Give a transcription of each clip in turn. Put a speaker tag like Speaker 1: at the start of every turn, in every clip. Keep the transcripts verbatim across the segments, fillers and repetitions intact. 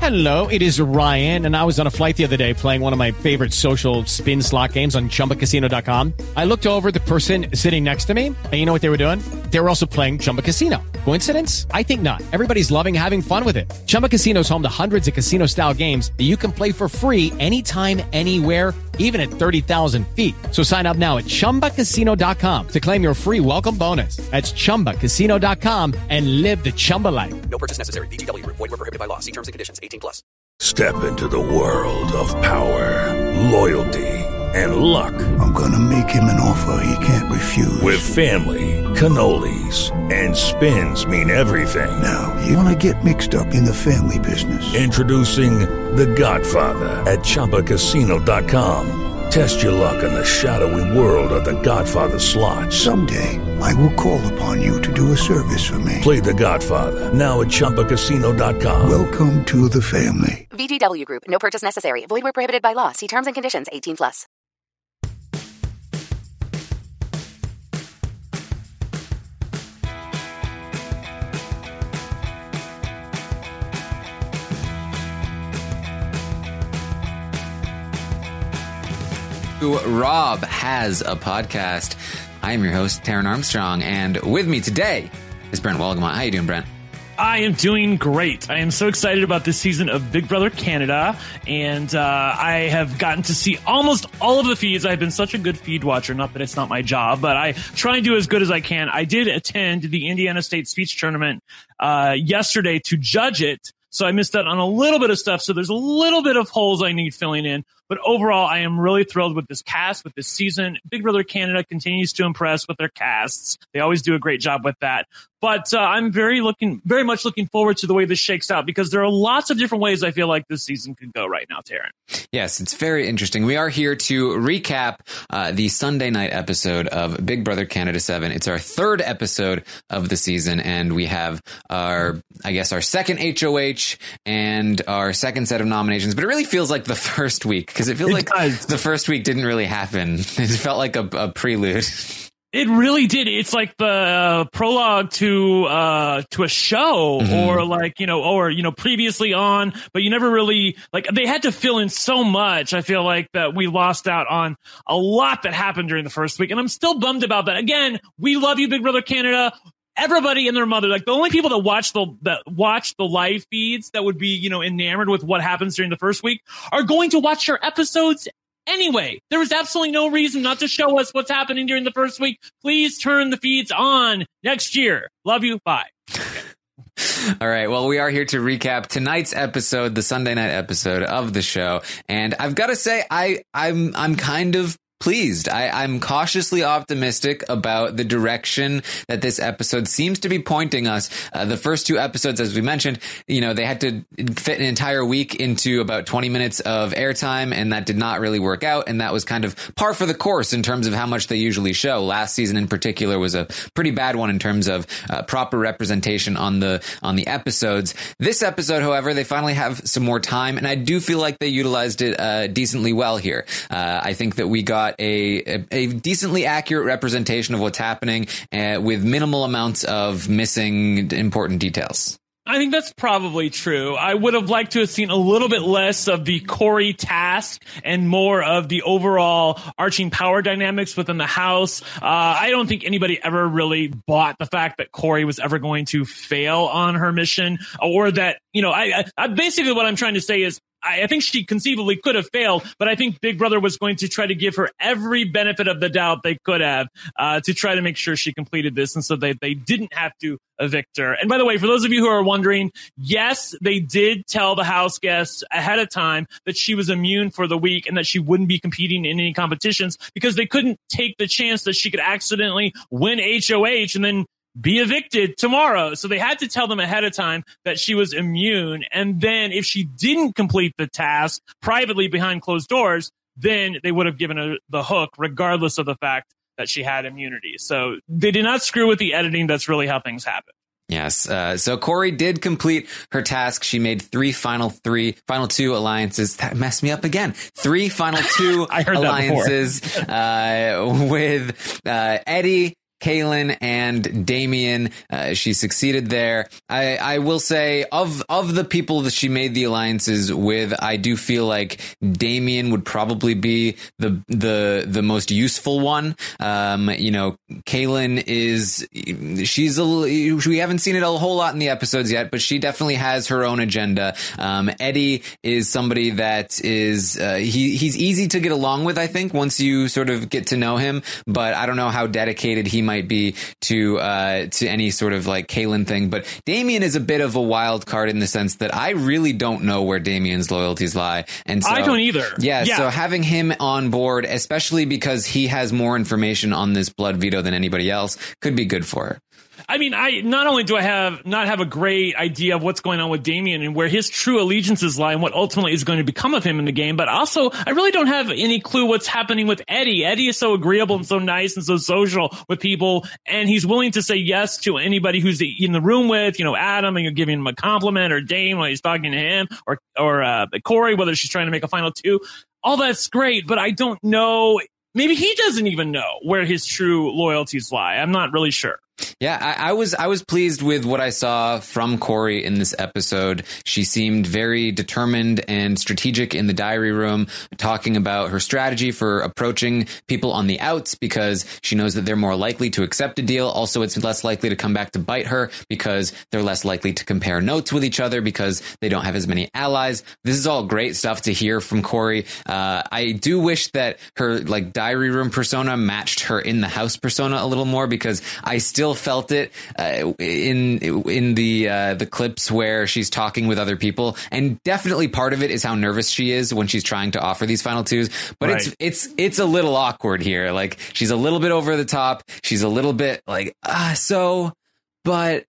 Speaker 1: Hello, it is Ryan, and I was on a flight the other day playing one of my favorite social spin slot games on Chumba Casino dot com. I looked over at the person sitting next to me, and you know what they were doing? They were also playing Chumba Casino. Coincidence? I think not. Everybody's loving having fun with it. Chumba Casino is home to hundreds of casino-style games that you can play for free anytime, anywhere, even at thirty thousand feet. So sign up now at Chumba Casino dot com to claim your free welcome bonus. That's Chumba Casino dot com and live the Chumba life.
Speaker 2: No purchase necessary. V G W. Void where prohibited by law. See terms and conditions. eighteen plus.
Speaker 3: Step into the world of power, loyalty, and luck.
Speaker 4: I'm gonna make him an offer he can't refuse.
Speaker 3: With family, cannolis, and spins mean everything.
Speaker 4: Now, you wanna get mixed up in the family business.
Speaker 3: Introducing The Godfather at Chumba Casino dot com. Test your luck in the shadowy world of The Godfather slot.
Speaker 4: Someday, I will call upon you to do a service for me.
Speaker 3: Play The Godfather, now at Chumba Casino dot com.
Speaker 4: Welcome to the family.
Speaker 5: V G W Group. No purchase necessary. Void where prohibited by law. See terms and conditions. eighteen plus.
Speaker 6: Rob has a podcast. I am your host, Taran Armstrong, and with me today is Brent Walgamont. How you doing, Brent?
Speaker 7: I am doing great. I am so excited about this season of Big Brother Canada, and uh, I have gotten to see almost all of the feeds. I've been such a good feed watcher, not that it's not my job, but I try and do as good as I can. I did attend the Indiana State Speech Tournament uh, yesterday to judge it, so I missed out on a little bit of stuff, so there's a little bit of holes I need filling in. But overall, I am really thrilled with this cast, with this season. Big Brother Canada continues to impress with their casts. They always do a great job with that. But uh, I'm very looking, very much looking forward to the way this shakes out, because there are lots of different ways I feel like this season could go right now, Taran.
Speaker 6: Yes, it's very interesting. We are here to recap uh, the Sunday night episode of Big Brother Canada seven. It's our third episode of the season, and we have our, I guess, our second H O H and our second set of nominations. But it really feels like the first week, because it feels it like does. the first week didn't really happen. It felt like a, a prelude.
Speaker 7: It really did. It's like the uh, prologue to uh, to a show, mm-hmm. or like, you know, or, you know, previously on, but you never really, like, they had to fill in so much. I feel like that we lost out on a lot that happened during the first week, and I'm still bummed about that. Again, we love you, Big Brother Canada. Everybody and their mother, like, the only people that watch the that watch the live feeds that would be, you know, enamored with what happens during the first week are going to watch your episodes anyway. There is absolutely no reason not to show us what's happening during the first week. Please turn the feeds on next year. Love you. Bye.
Speaker 6: All right. Well, we are here to recap tonight's episode, the Sunday night episode of the show. And I've got to say, I, I'm I'm kind of pleased. I, I'm cautiously optimistic about the direction that this episode seems to be pointing us. Uh, the first two episodes, as we mentioned, you know, they had to fit an entire week into about twenty minutes of airtime, and that did not really work out. And that was kind of par for the course in terms of how much they usually show. Last season in particular was a pretty bad one in terms of uh, proper representation on the on the episodes. This episode, however, they finally have some more time, and I do feel like they utilized it uh, decently well here. Uh, I think that we got A, a, a decently accurate representation of what's happening uh, with minimal amounts of missing important details.
Speaker 7: I think that's probably true. I would have liked to have seen a little bit less of the Corey task and more of the overall arching power dynamics within the house. Uh, I don't think anybody ever really bought the fact that Corey was ever going to fail on her mission, or that, you know, I, I, I basically what I'm trying to say is, I think she conceivably could have failed, but I think Big Brother was going to try to give her every benefit of the doubt they could have uh, to try to make sure she completed this, and so they, they didn't have to evict her. And by the way, for those of you who are wondering, yes, they did tell the house guests ahead of time that she was immune for the week and that she wouldn't be competing in any competitions, because they couldn't take the chance that she could accidentally win H O H and then be evicted tomorrow. So they had to tell them ahead of time that she was immune. And then if she didn't complete the task privately behind closed doors, then they would have given her the hook, regardless of the fact that she had immunity. So they did not screw with the editing. That's really how things happen.
Speaker 6: Yes. Uh, so Corey did complete her task. She made three final three, final two alliances. That messed me up again. Three final two
Speaker 7: I heard
Speaker 6: alliances uh, with uh, Eddie, Kaylin and Damian. Uh, she succeeded there. I, I will say of of the people that she made the alliances with, I do feel like Damian would probably be the the the most useful one. Um, you know, Kaylin is she's a we haven't seen it a whole lot in the episodes yet, but she definitely has her own agenda. Um, Eddie is somebody that is uh, he he's easy to get along with, I think, once you sort of get to know him. But I don't know how dedicated he might be to uh, to any sort of like Kaylin thing. But Damian is a bit of a wild card in the sense that I really don't know where Damian's loyalties lie, and so,
Speaker 7: I don't either.
Speaker 6: Yeah,
Speaker 7: yeah,
Speaker 6: so having him on board, especially because he has more information on this blood veto than anybody else, could be good for her.
Speaker 7: I mean, I not only do I have not have a great idea of what's going on with Damian and where his true allegiances lie and what ultimately is going to become of him in the game, but also I really don't have any clue what's happening with Eddie. Eddie is so agreeable and so nice and so social with people, and he's willing to say yes to anybody who's in the room with, you know, Adam, and you're giving him a compliment, or Dame when he's talking to him, or or uh, Corey, whether she's trying to make a final two. All that's great, but I don't know. Maybe he doesn't even know where his true loyalties lie. I'm not really sure.
Speaker 6: Yeah, I, I was I was pleased with what I saw from Corey in this episode. She seemed very determined and strategic in the diary room, talking about her strategy for approaching people on the outs because she knows that they're more likely to accept a deal. Also, it's less likely to come back to bite her because they're less likely to compare notes with each other because they don't have as many allies. This is all great stuff to hear from Corey. Uh, I do wish that her like diary room persona matched her in the house persona a little more, because I still felt it uh, in in the uh, the clips where she's talking with other people, and definitely part of it is how nervous she is when she's trying to offer these final twos. But right. it's it's it's a little awkward here. Like, she's a little bit over the top. She's a little bit like ah, so, but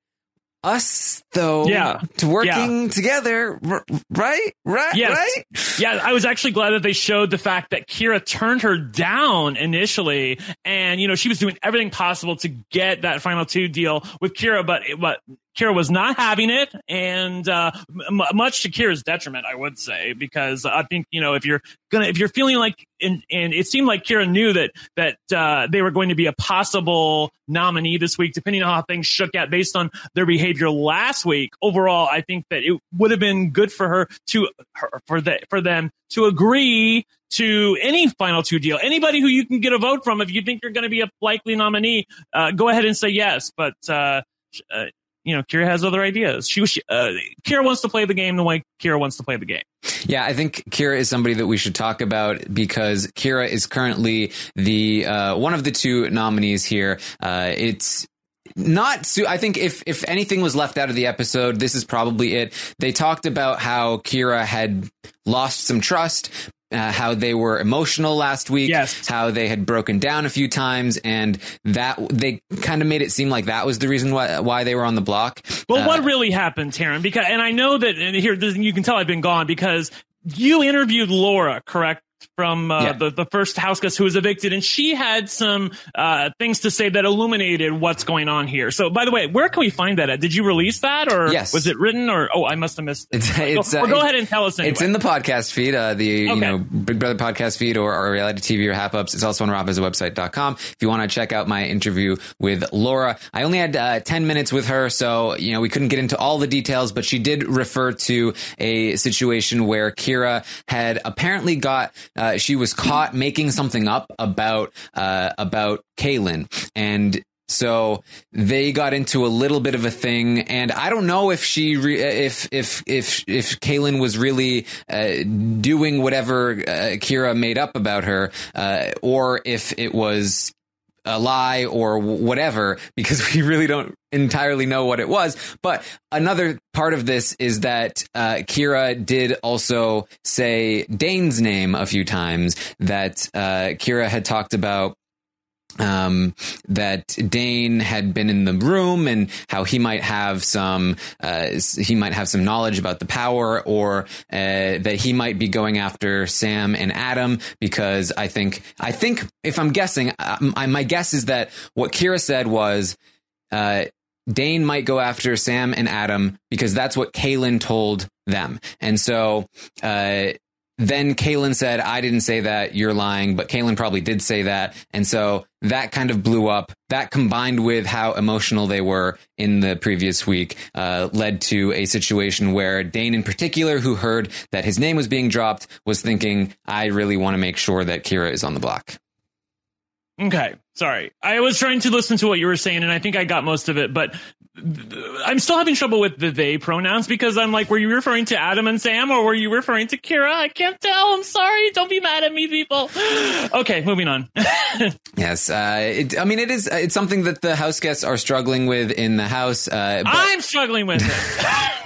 Speaker 6: us though,
Speaker 7: yeah,
Speaker 6: to working
Speaker 7: yeah.
Speaker 6: together, right, right,
Speaker 7: yes.
Speaker 6: right.
Speaker 7: Yeah, I was actually glad that they showed the fact that Kira turned her down initially, and you know she was doing everything possible to get that final two deal with Kira, but but Kira was not having it, and uh, m- much to Kira's detriment, I would say, because I think, you know, if you're gonna, if you're feeling like, and, and it seemed like Kira knew that that uh, they were going to be a possible nominee this week, depending on how things shook out based on their behavior last week. Overall, I think that it would have been good for her to, her, for the, for them to agree to any final two deal. Anybody who you can get a vote from, if you think you're going to be a likely nominee, uh, go ahead and say yes. But uh, uh, you know, Kira has other ideas. She, she uh, Kira wants to play the game the way Kira wants to play the game.
Speaker 6: Yeah, I think Kira is somebody that we should talk about, because Kira is currently the uh, one of the two nominees here. Uh, it's not su- I think if if anything was left out of the episode, this is probably it. They talked about how Kira had lost some trust, Uh, how they were emotional last week,
Speaker 7: yes.
Speaker 6: how they had broken down a few times, and that they kind of made it seem like that was the reason why, why they were on the block.
Speaker 7: Well,
Speaker 6: uh,
Speaker 7: what really happened, Taryn? Because, and I know that, and here you can tell I've been gone, because you interviewed Laura, correct? From uh,
Speaker 6: yeah.
Speaker 7: the, the first house guest who was evicted, and she had some uh, things to say that illuminated what's going on here. So, by the way, where can we find that at? Did you release that, or
Speaker 6: yes.
Speaker 7: was it written? Or oh, I must have missed it.
Speaker 6: It's, it's,
Speaker 7: go,
Speaker 6: uh,
Speaker 7: or go ahead and tell us anyway.
Speaker 6: It's in the podcast feed, uh, the
Speaker 7: okay.
Speaker 6: you know Big Brother podcast feed, or, or reality T V or Hap Ups. It's also on rob as a website dot com. If you want to check out my interview with Laura, I only had uh, ten minutes with her, so you know we couldn't get into all the details, but she did refer to a situation where Kira had apparently got uh, she was caught making something up about uh, about Kaylin, and so they got into a little bit of a thing. And I don't know if she re- if if if if Kaylin was really uh, doing whatever uh, Kira made up about her, uh, or if it was a lie or whatever, because we really don't entirely know what it was. But another part of this is that uh, Kira did also say Dane's name a few times, that uh, Kira had talked about um that Dane had been in the room and how he might have some uh he might have some knowledge about the power, or uh, that he might be going after Sam and Adam, because I think I think if I'm guessing, uh, my guess is that what Kira said was uh Dane might go after Sam and Adam because that's what Kaylin told them. And so uh then Kaylen said, I didn't say that, you're lying, but Kaylen probably did say that. And so that kind of blew up. That combined with how emotional they were in the previous week uh, led to a situation where Dane in particular, who heard that his name was being dropped, was thinking, I really want to make sure that Kira is on the block.
Speaker 7: Okay, sorry. I was trying to listen to what you were saying, and I think I got most of it, but I'm still having trouble with the they pronouns because I'm like, were you referring to Adam and Sam or were you referring to Kira? I can't tell. I'm sorry. Don't be mad at me, people. Okay, moving on.
Speaker 6: Yes. Uh, it, I mean, it is. It's something that the house guests are struggling with in the house. Uh, but
Speaker 7: I'm struggling with it.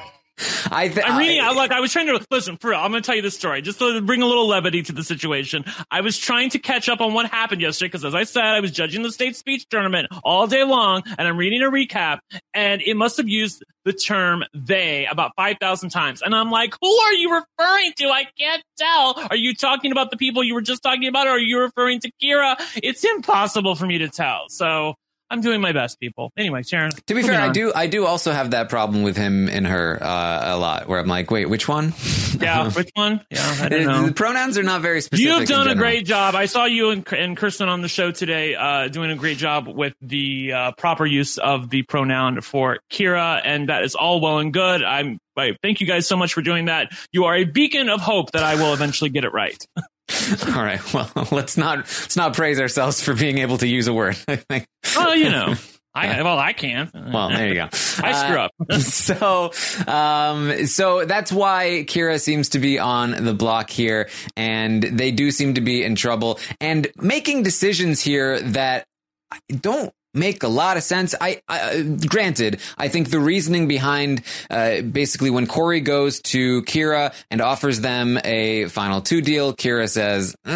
Speaker 6: I th-
Speaker 7: I'm reading. I, like I was trying to listen. For real, I'm going to tell you the story just to bring a little levity to the situation. I was trying to catch up on what happened yesterday because, as I said, I was judging the state speech tournament all day long, and I'm reading a recap, and it must have used the term "they" about five thousand times, and I'm like, who are you referring to? I can't tell. Are you talking about the people you were just talking about, or are you referring to Kira? It's impossible for me to tell. So. I'm doing my best, people. Anyway, Sharon.
Speaker 6: To be fair, on. I do I do also have that problem with him and her uh, a lot, where I'm like, wait, which one?
Speaker 7: Yeah, which one? Yeah, I don't know.
Speaker 6: The pronouns are not very specific.
Speaker 7: You've done a great job. I saw you and, and Kirsten on the show today uh, doing a great job with the uh, proper use of the pronoun for Kira, and that is all well and good. I'm. I thank you guys so much for doing that. You are a beacon of hope that I will eventually get it right.
Speaker 6: All right. Well, let's not let's not praise ourselves for being able to use a word. I think.
Speaker 7: Oh, you know, I well, I can.
Speaker 6: Well, there you go.
Speaker 7: I screw
Speaker 6: uh,
Speaker 7: up.
Speaker 6: so, um, so that's why Kira seems to be on the block here, and they do seem to be in trouble and making decisions here that don't make a lot of sense. I, I granted, I think the reasoning behind uh, basically when Corey goes to Kira and offers them a final two deal, Kira says, uh,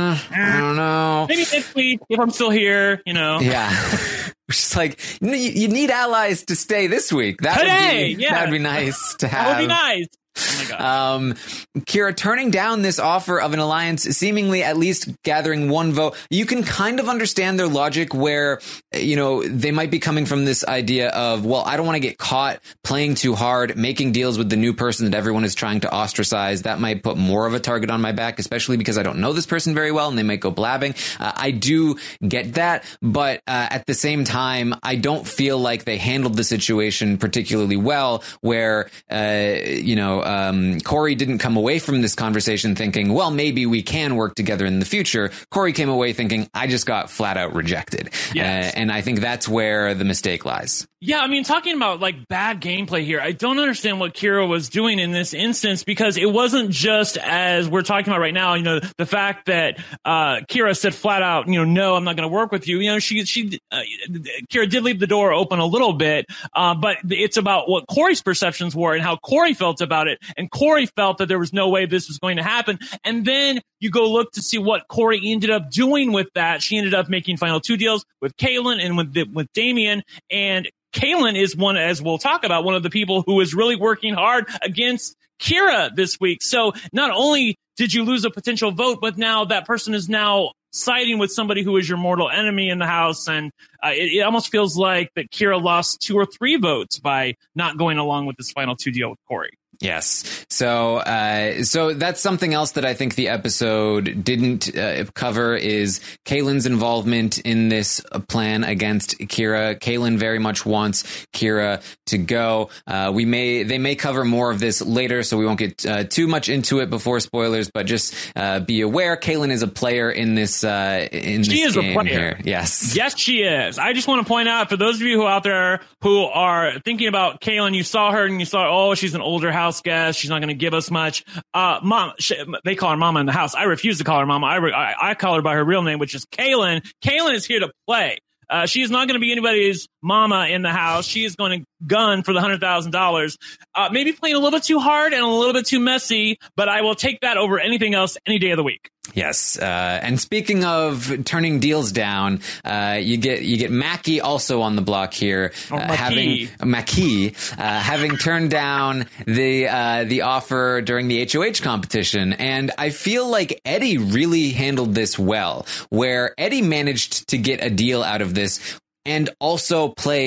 Speaker 6: I don't know.
Speaker 7: Maybe next week if I'm still here, you know.
Speaker 6: Yeah. Which is like, you, you need allies to stay this week. That
Speaker 7: Today,
Speaker 6: would be,
Speaker 7: yeah.
Speaker 6: that would be nice to have.
Speaker 7: That would be nice. Oh my God.
Speaker 6: Um, Kira turning down this offer of an alliance, seemingly at least gathering one vote. You can kind of understand their logic where, you know, they might be coming from this idea of, well, I don't want to get caught playing too hard, making deals with the new person that everyone is trying to ostracize. That might put more of a target on my back, especially because I don't know this person very well and they might go blabbing. Uh, I do get that. But uh, at the same time, I don't feel like they handled the situation particularly well where, uh, you know, Um, Corey didn't come away from this conversation thinking, well, maybe we can work together in the future. Corey came away thinking, I just got flat out rejected.
Speaker 7: Yes.
Speaker 6: Uh, and I think that's where the mistake lies.
Speaker 7: Yeah, I mean, talking about like bad gameplay here, I don't understand what Kira was doing in this instance because it wasn't just as we're talking about right now, you know, the fact that uh, Kira said flat out, you know, no, I'm not going to work with you. You know, she, she, uh, Kira did leave the door open a little bit, uh, but it's about what Corey's perceptions were and how Corey felt about it. And Corey felt that there was no way this was going to happen. And then you go look to see what Corey ended up doing with that. She ended up making final two deals with Kaylen and with, with Damian, and Kaylen is one, as we'll talk about, one of the people who is really working hard against Kira this week. So not only did you lose a potential vote, but now that person is now siding with somebody who is your mortal enemy in the house. And uh, it, it almost feels like that Kira lost two or three votes by not going along with this final two deal with Corey.
Speaker 6: Yes. So, uh, so that's something else that I think the episode didn't uh, cover is Kaylen's involvement in this plan against Kira. Kaylen very much wants Kira to go. Uh, we may, they may cover more of this later, so we won't get uh, too much into it before spoilers, but just uh, be aware Kaylen is a player in this, uh, in
Speaker 7: she
Speaker 6: this
Speaker 7: is
Speaker 6: game
Speaker 7: a player.
Speaker 6: here. Yes.
Speaker 7: Yes, she is. I just want to point out for those of you who out there who are thinking about Kaylen, you saw her and you thought, oh, she's an older house guest. She's not going to give us much. Uh, mom, she, they call her mama in the house. I refuse to call her mama. I, re, I, I call her by her real name, which is Kaylen. Kaylen is here to play. Uh, she is not going to be anybody's mama in the house. She is going to gun for the one hundred thousand dollars. Uh, maybe playing a little bit too hard and a little bit too messy, but I will take that over anything else any day of the week.
Speaker 6: Yes, uh, and speaking of turning deals down, uh, you get you get Mackie also on the block here,
Speaker 7: oh,
Speaker 6: uh, having Mackie uh, having turned down the uh, the offer during the H O H competition, and I feel like Eddie really handled this well, where Eddie managed to get a deal out of this and also played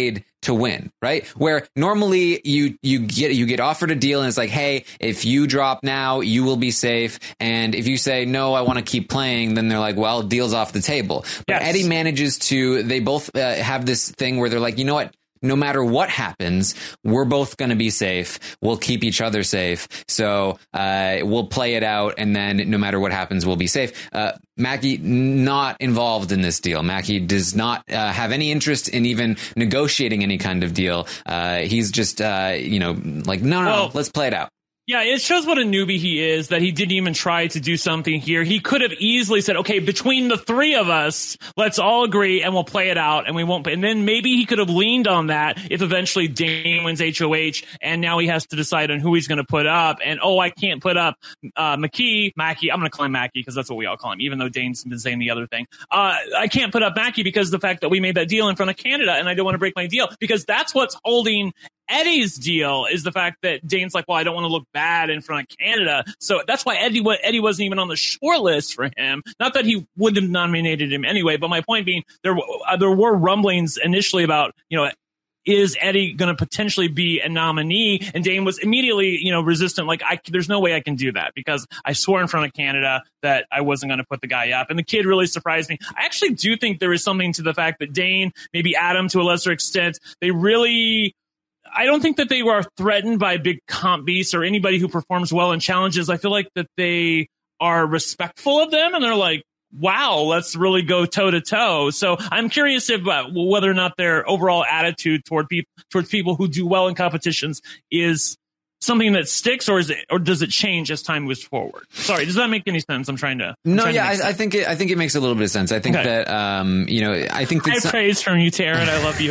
Speaker 6: to win, right? Where normally you you get you get offered a deal and it's like, hey, if you drop now, you will be safe. And if you say, no, I want to keep playing, then they're like, well, deal's off the table. But
Speaker 7: Yes.
Speaker 6: Eddie manages to, they both uh, have this thing where they're like, you know what? No matter what happens, we're both going to be safe. We'll keep each other safe. So uh, we'll play it out. And then no matter what happens, we'll be safe. Uh, Mackie not involved in this deal. Mackie does not uh, have any interest in even negotiating any kind of deal. Uh, he's just, uh, you know, like, no, no,
Speaker 7: Well,
Speaker 6: no, let's play it out.
Speaker 7: Yeah, it shows what a newbie he is, that he didn't even try to do something here. He could have easily said, okay, between the three of us, let's all agree and we'll play it out and we won't. And then maybe he could have leaned on that if eventually Dane wins H O H and now he has to decide on who he's going to put up. And, oh, I can't put up uh, McKee, Mackie. I'm going to call him Mackie because that's what we all call him, even though Dane's been saying the other thing. Uh, I can't put up Mackie because of the fact that we made that deal in front of Canada and I don't want to break my deal, because that's what's holding Eddie's deal, is the fact that Dane's like, well, I don't want to look bad in front of Canada. So that's why Eddie Eddie wasn't even on the short list for him. Not that he wouldn't have nominated him anyway, but my point being, there uh, there were rumblings initially about, you know, is Eddie going to potentially be a nominee? And Dane was immediately, you know, resistant. Like, I, there's no way I can do that because I swore in front of Canada that I wasn't going to put the guy up. And the kid really surprised me. I actually do think there is something to the fact that Dane, maybe Adam to a lesser extent, they really... I don't think that they were threatened by big comp beasts or anybody who performs well in challenges. I feel like that they are respectful of them and they're like, wow, let's really go toe to toe. So I'm curious if uh, whether or not their overall attitude toward people, towards people who do well in competitions is something that sticks, or is it, or does it change as time moves forward? Sorry, does that make any sense? I'm trying to. I'm
Speaker 6: No,
Speaker 7: trying
Speaker 6: yeah,
Speaker 7: to
Speaker 6: I, I think it, I think it makes a little bit of sense. I think
Speaker 7: Okay.
Speaker 6: that, um, you know, I think that
Speaker 7: I
Speaker 6: some-
Speaker 7: praise from you, Taryn. I love you.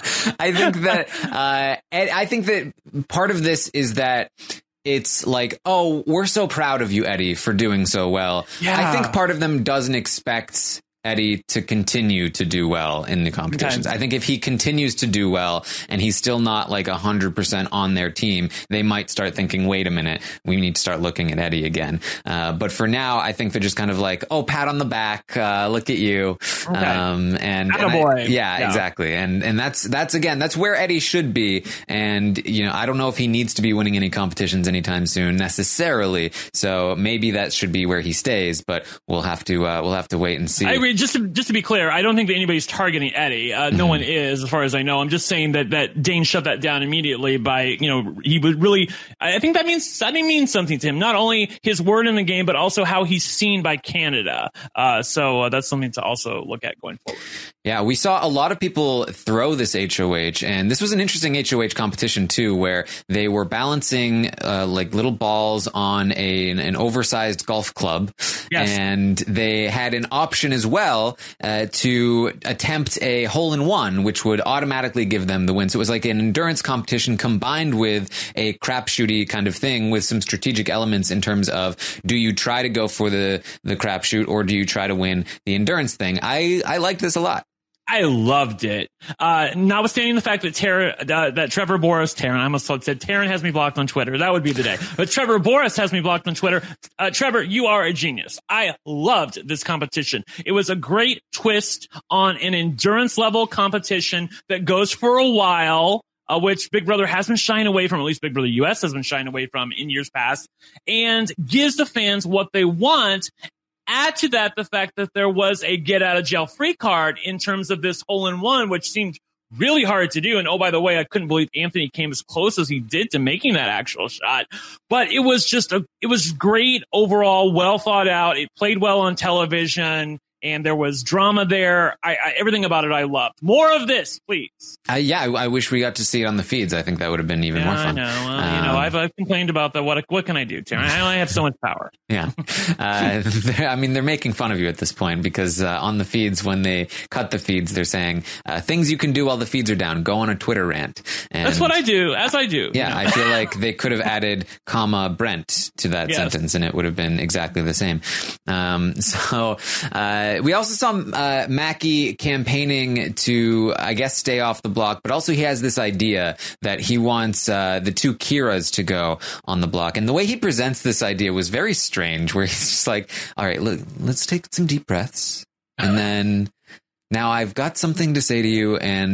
Speaker 6: I think that uh, and I think that part of this is that it's like, oh, we're so proud of you, Eddie, for doing so well.
Speaker 7: Yeah.
Speaker 6: I think part of them doesn't expect Eddie to continue to do well in the competitions.
Speaker 7: Okay.
Speaker 6: I think if he continues to do well and he's still not like one hundred percent on their team, they might start thinking, wait a minute, we need to start looking at Eddie again. Uh, but for now, I think they're just kind of like, oh, pat on the back, uh, look at you.
Speaker 7: Okay.
Speaker 6: Um, and, and I-
Speaker 7: Attaboy.
Speaker 6: yeah,
Speaker 7: Yeah.
Speaker 6: exactly. And and that's that's again, that's where Eddie should be. And you know, I don't know if he needs to be winning any competitions anytime soon necessarily. So maybe that should be where he stays. But we'll have to uh, we'll have to wait and see.
Speaker 7: I agree. Just to, just to be clear, I don't think that anybody's targeting Eddie. Uh, no
Speaker 6: Mhm.
Speaker 7: one is, as far as I know. I'm just saying that, that Dane shut that down immediately by, you know, he would really, I think that means, that means something to him. Not only his word in the game, but also how he's seen by Canada. Uh, so uh, that's something to also look at going forward.
Speaker 6: Yeah, we saw a lot of people throw this H O H, and this was an interesting H O H competition too, where they were balancing uh, like little balls on a, an oversized golf club,
Speaker 7: Yes.
Speaker 6: and they had an option as well uh, to attempt a hole in one, which would automatically give them the win. So it was like an endurance competition combined with a crapshooty kind of thing with some strategic elements in terms of, do you try to go for the the crapshoot or do you try to win the endurance thing? I I liked this a lot.
Speaker 7: I loved it. Uh, notwithstanding the fact that Tara, uh, that Trevor Boris, Taryn, I almost said Taryn has me blocked on Twitter. That would be the day. But Trevor Boris has me blocked on Twitter. Uh, Trevor, you are a genius. I loved this competition. It was a great twist on an endurance level competition that goes for a while. Uh, which Big Brother has been shying away from, at least Big Brother U S has been shying away from in years past, and gives the fans what they want. Add to that the fact that there was a get out of jail free card in terms of this hole in one, which seemed really hard to do. And oh, by the way, I couldn't believe Anthony came as close as he did to making that actual shot. But it was just a, it was great overall, well thought out. It played well on television. And there was drama there. I, I, everything about it I loved. More of this, please.
Speaker 6: Uh, yeah, I, I wish we got to see it on the feeds. I think that would have been even
Speaker 7: yeah,
Speaker 6: more fun.
Speaker 7: I know. Well, you
Speaker 6: Um,
Speaker 7: know, I've, I've complained about that. What what can I do, Taryn? I only have so much power.
Speaker 6: Yeah. Uh, I mean, they're making fun of you at this point because uh, on the feeds, when they cut the feeds, they're saying uh, things you can do while the feeds are down. Go on a Twitter rant. And
Speaker 7: That's what I do, as I do.
Speaker 6: Yeah,
Speaker 7: you know?
Speaker 6: I feel like they could have added comma Brent to that
Speaker 7: Yes.
Speaker 6: sentence and it would have been exactly the same. Um, so uh, we also saw uh, Mackie campaigning to, I guess, stay off the block, but also he has this idea that he wants uh, the two Kiras to go on the block. And the way he presents this idea was very strange, where he's just like, all right, look, let's take some deep breaths. And then now I've got something to say to you, and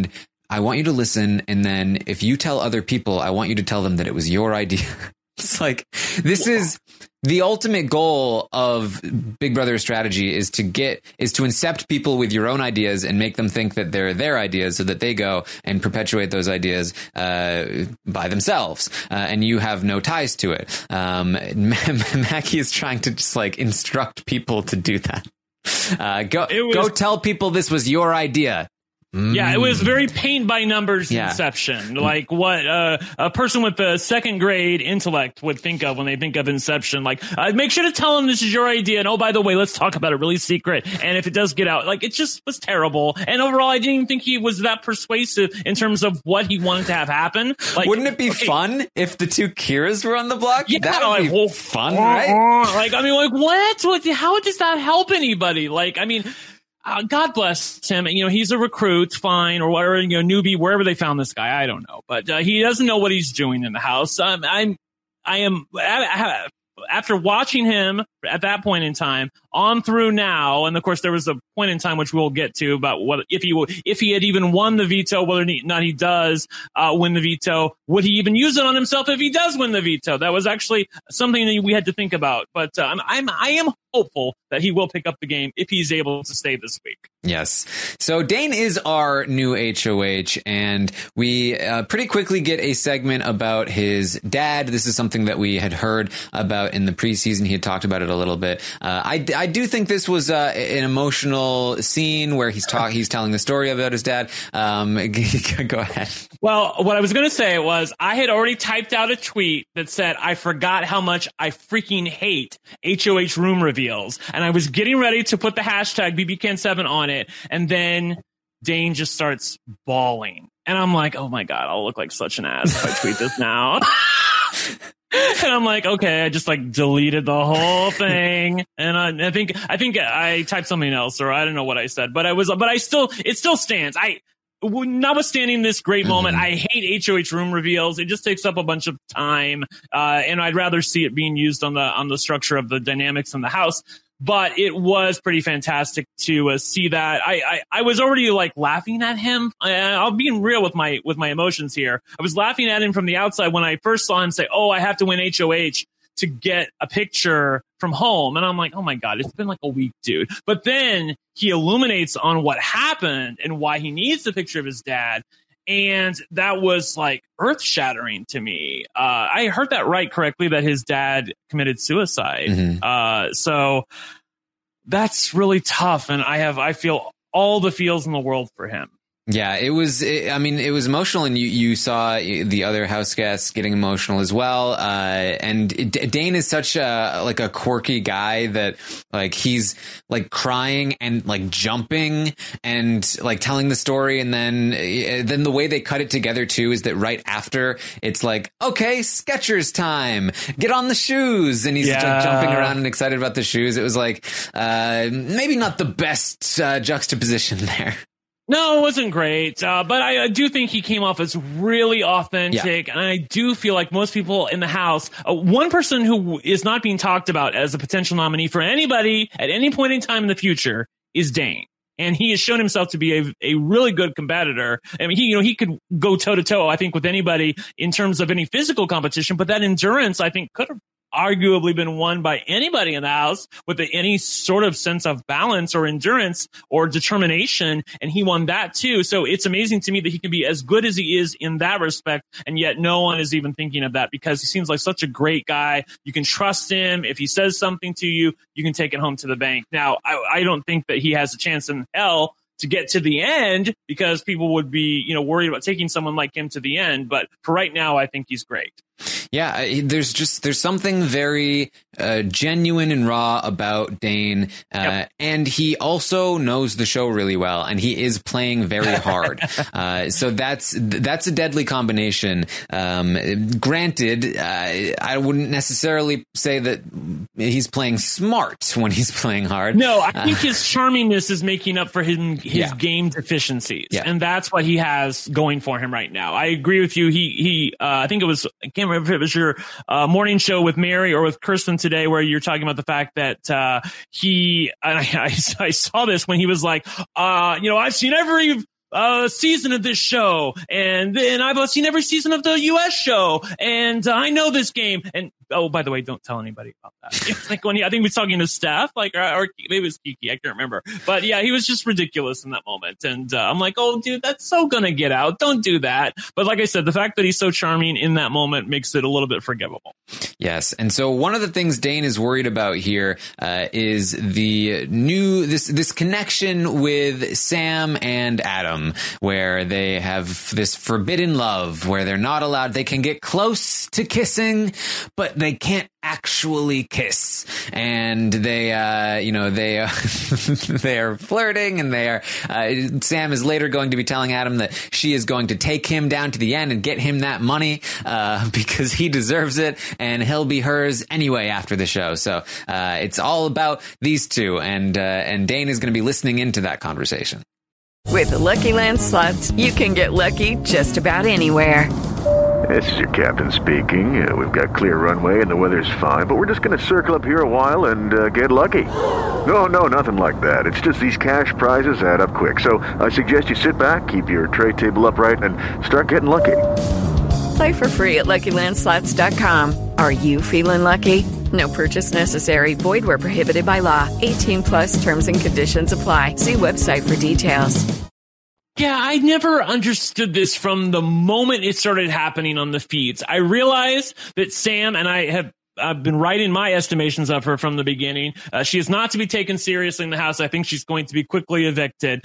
Speaker 6: I want you to listen. And then if you tell other people, I want you to tell them that it was your idea. It's like, this is the ultimate goal of Big Brother strategy is to get, is to incept people with your own ideas and make them think that they're their ideas so that they go and perpetuate those ideas uh, by themselves. Uh, and you have no ties to it. Um, Mackie is trying to just like instruct people to do that. Uh, go, was, go tell people this was your idea.
Speaker 7: Yeah, it was very paint by numbers
Speaker 6: yeah.
Speaker 7: Inception, like what uh, a person with a second grade intellect would think of when they think of Inception. Like, uh, make sure to tell them this is your idea. And oh, by the way, let's talk about it really secret. And if it does get out, like, it just was terrible. And overall, I didn't even think he was that persuasive in terms of what he wanted to have happen. Like,
Speaker 6: wouldn't it be
Speaker 7: okay,
Speaker 6: fun if the two Kiras were on the block?
Speaker 7: Yeah,
Speaker 6: that would
Speaker 7: like,
Speaker 6: be
Speaker 7: well,
Speaker 6: fun, right?
Speaker 7: Like, I mean, like, what? what? How does that help anybody? Like, I mean. Uh, God bless him. You know, he's a recruit, fine, or whatever, you know, newbie, wherever they found this guy. I don't know. But uh, he doesn't know what he's doing in the house. Um, I'm, I am, after watching him at that point in time on through now, and of course there was a point in time which we'll get to about what if he if he had even won the veto, whether or not he does uh, win the veto, would he even use it on himself if he does win the veto? That was actually something that we had to think about. But uh, I'm, I'm I am hopeful that he will pick up the game if he's able to stay this week.
Speaker 6: Yes. So Dane is our new H O H, and we uh, pretty quickly get a segment about his dad. This is something that we had heard about in the preseason. He had talked about it a little bit. Uh, I, I do think this was uh, an emotional scene where he's talk he's telling the story about his dad. Um, go ahead.
Speaker 7: Well, what I was going to say was I had already typed out a tweet that said, I forgot how much I freaking hate H O H room reveals. And I was getting ready to put the hashtag B B Can seven on it. And then Dane just starts bawling. And I'm like, oh my God, I'll look like such an ass if I tweet this now. And I'm like, okay, I just like deleted the whole thing. And I, I think, I think I typed something else, or I don't know what I said, but I was, but I still, it still stands. I, notwithstanding this great mm-hmm. moment, I hate H O H room reveals. It just takes up a bunch of time. Uh, and I'd rather see it being used on the, on the structure of the dynamics in the house. But it was pretty fantastic to uh, see that. I, I, I was already like laughing at him. I, I'll be real with my with my emotions here. I was laughing at him from the outside when I first saw him say, "Oh, I have to win H O H to get a picture from home," and I'm like, "Oh my God, it's been like a week, dude." But then he illuminates on what happened and why he needs the picture of his dad. And that was like earth shattering to me. Uh, I heard that right correctly, that his dad committed suicide. Mm-hmm. Uh, so that's really tough. And I have, I feel all the feels in the world for him.
Speaker 6: Yeah, it was, it, I mean, it was emotional, and you, you saw the other house guests getting emotional as well. Uh, and it, Dane is such a, like a quirky guy that like he's like crying and like jumping and like telling the story. And then, then the way they cut it together too is that right after it's like, okay, Skechers time, get on the shoes. And he's yeah. like, jumping around and excited about the shoes. It was like, uh, maybe not the best uh, juxtaposition there.
Speaker 7: No, it wasn't great, uh, but I, I do think he came off as really authentic, yeah. and I do feel like most people in the house, uh, one person who is not being talked about as a potential nominee for anybody at any point in time in the future is Dane. And he has shown himself to be a, a really good competitor. I mean, he, you know, he could go toe to toe, I think, with anybody in terms of any physical competition, but that endurance, I think, could have arguably been won by anybody in the house with the, any sort of sense of balance or endurance or determination. And he won that too. So it's amazing to me that he can be as good as he is in that respect. And yet no one is even thinking of that, because he seems like such a great guy. You can trust him. If he says something to you, you can take it home to the bank. Now, I, I don't think that he has a chance in hell to get to the end, because people would be, you know, worried about taking someone like him to the end. But for right now, I think he's great.
Speaker 6: Yeah, there's just there's something very uh, genuine and raw about Dane, uh, yep. and he also knows the show really well, and he is playing very hard. uh, so that's that's a deadly combination. Um, granted, uh, I wouldn't necessarily say that he's playing smart when he's playing hard.
Speaker 7: No, I think uh, his charmingness is making up for his his yeah. game deficiencies, yeah. and that's what he has going for him right now. I agree with you. He he, uh, I think it was I can't remember if it was your uh, morning show with Mary or with Kirsten today, where you're talking about the fact that uh, he, and I, I, I saw this when he was like, uh, you know, I've seen every uh, season of this show, and then I've seen every season of the U S show, and uh, I know this game. And oh, by the way, don't tell anybody about that. It's like when he, I think he was talking to Steph, like, or, or maybe it was Kiki, I can't remember. But yeah, he was just ridiculous in that moment. And uh, I'm like, oh, dude, that's so gonna get out. Don't do that. But like I said, the fact that he's so charming in that moment makes it a little bit forgivable.
Speaker 6: Yes. And so one of the things Dane is worried about here uh, is the new, this, this connection with Sam and Adam, where they have this forbidden love, where they're not allowed, they can get close to kissing, but they can't actually kiss. And they, uh, you know, they, uh, they are flirting, and they are, uh, Sam is later going to be telling Adam that she is going to take him down to the end and get him that money, uh, because he deserves it, and he'll be hers anyway after the show. So, uh, it's all about these two, and, uh, and Dane is going to be listening into that conversation.
Speaker 8: With the Lucky Land Slots, you can get lucky just about anywhere.
Speaker 9: This is your captain speaking. Uh, we've got clear runway and the weather's fine, but we're just going to circle up here a while and uh, get lucky. No, no, nothing like that. It's just these cash prizes add up quick. So I suggest you sit back, keep your tray table upright, and start getting lucky.
Speaker 8: Play for free at Lucky Land Slots dot com. Are you feeling lucky? No purchase necessary. Void where prohibited by law. eighteen plus terms and conditions apply. See website for details.
Speaker 7: Yeah, I never understood this from the moment it started happening on the feeds. I realized that Sam, and I have I've been writing my estimations of her from the beginning. Uh, she is not to be taken seriously in the house. I think she's going to be quickly evicted.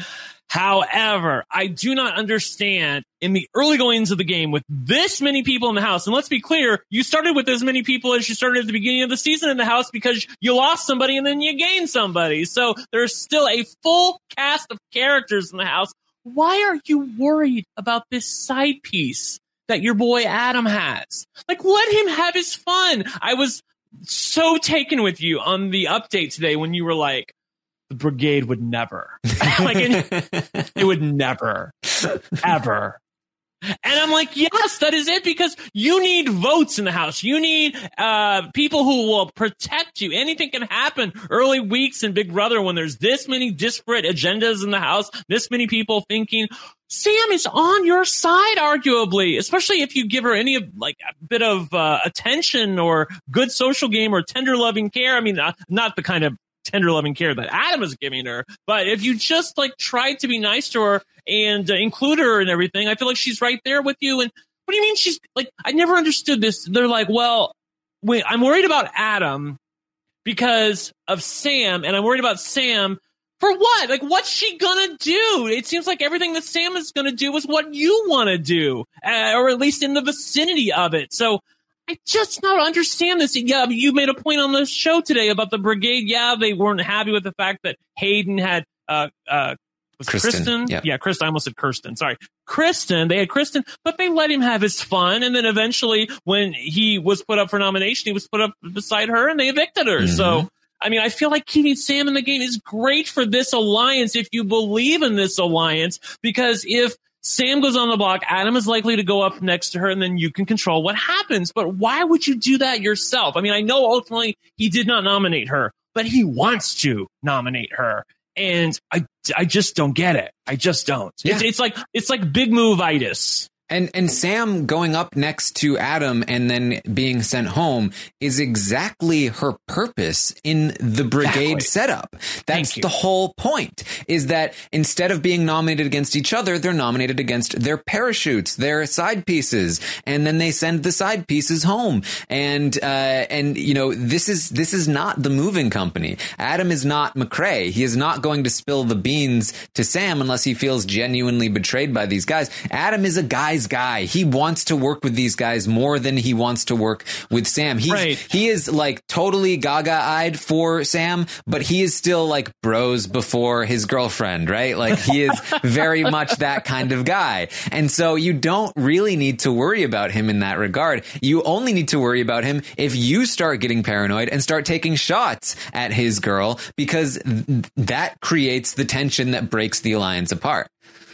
Speaker 7: However, I do not understand in the early goings of the game with this many people in the house. And let's be clear, you started with as many people as you started at the beginning of the season in the house because you lost somebody and then you gained somebody. So there's still a full cast of characters in the house. Why are you worried about this side piece that your boy Adam has? Like, let him have his fun. I was so taken with you on the update today when you were like, the brigade would never. Like, it would never, ever. And I'm like, yes, that is it, because you need votes in the house. You need uh, people who will protect you. Anything can happen early weeks in Big Brother when there's this many disparate agendas in the house, this many people thinking Sam is on your side, arguably, especially if you give her any like a bit of uh, attention or good social game or tender loving care. I mean, not, not the kind of tender loving care that Adam is giving her, but if you just like try to be nice to her and uh, include her and everything, I feel like she's right there with you. And what do you mean she's like, I never understood this. They're like, well, wait, I'm worried about Adam because of Sam, and I'm worried about Sam for what? Like, what's she gonna do? It seems like everything that Sam is gonna do is what you want to do, uh, or at least in the vicinity of it. So I just don't understand this. Yeah, you made a point on the show today about the brigade. Yeah, they weren't happy with the fact that Hayden had uh uh was
Speaker 6: Kristen.
Speaker 7: Kristen?
Speaker 6: Yeah.
Speaker 7: yeah, Kristen. I almost said Kirsten. Sorry, Kristen. They had Kristen, but they let him have his fun. And then eventually, when he was put up for nomination, he was put up beside her, and they evicted her. Mm-hmm. So, I mean, I feel like keeping Sam in the game is great for this alliance if you believe in this alliance, because if Sam goes on the block, Adam is likely to go up next to her, and then you can control what happens. But why would you do that yourself? I mean, I know ultimately he did not nominate her, but he wants to nominate her. And I, I just don't get it. I just don't. Yeah. It's, it's like it's like big move-itis.
Speaker 6: And and Sam going up next to Adam and then being sent home is exactly her purpose in the brigade exactly. setup. That's the whole point, is that instead of being nominated against each other, they're nominated against their parachutes, their side pieces, and then they send the side pieces home. And uh, and you know, this is this is not the moving company. Adam is not McRae. He is not going to spill the beans to Sam unless he feels genuinely betrayed by these guys. Adam is a guy's guy. He wants to work with these guys more than he wants to work with Sam. He's,
Speaker 7: right.
Speaker 6: He is like totally gaga-eyed for Sam, but he is still like bros before his girlfriend, right? Like he is very much that kind of guy. And so you don't really need to worry about him in that regard. You only need to worry about him if you start getting paranoid and start taking shots at his girl, because th- that creates the tension that breaks the alliance apart.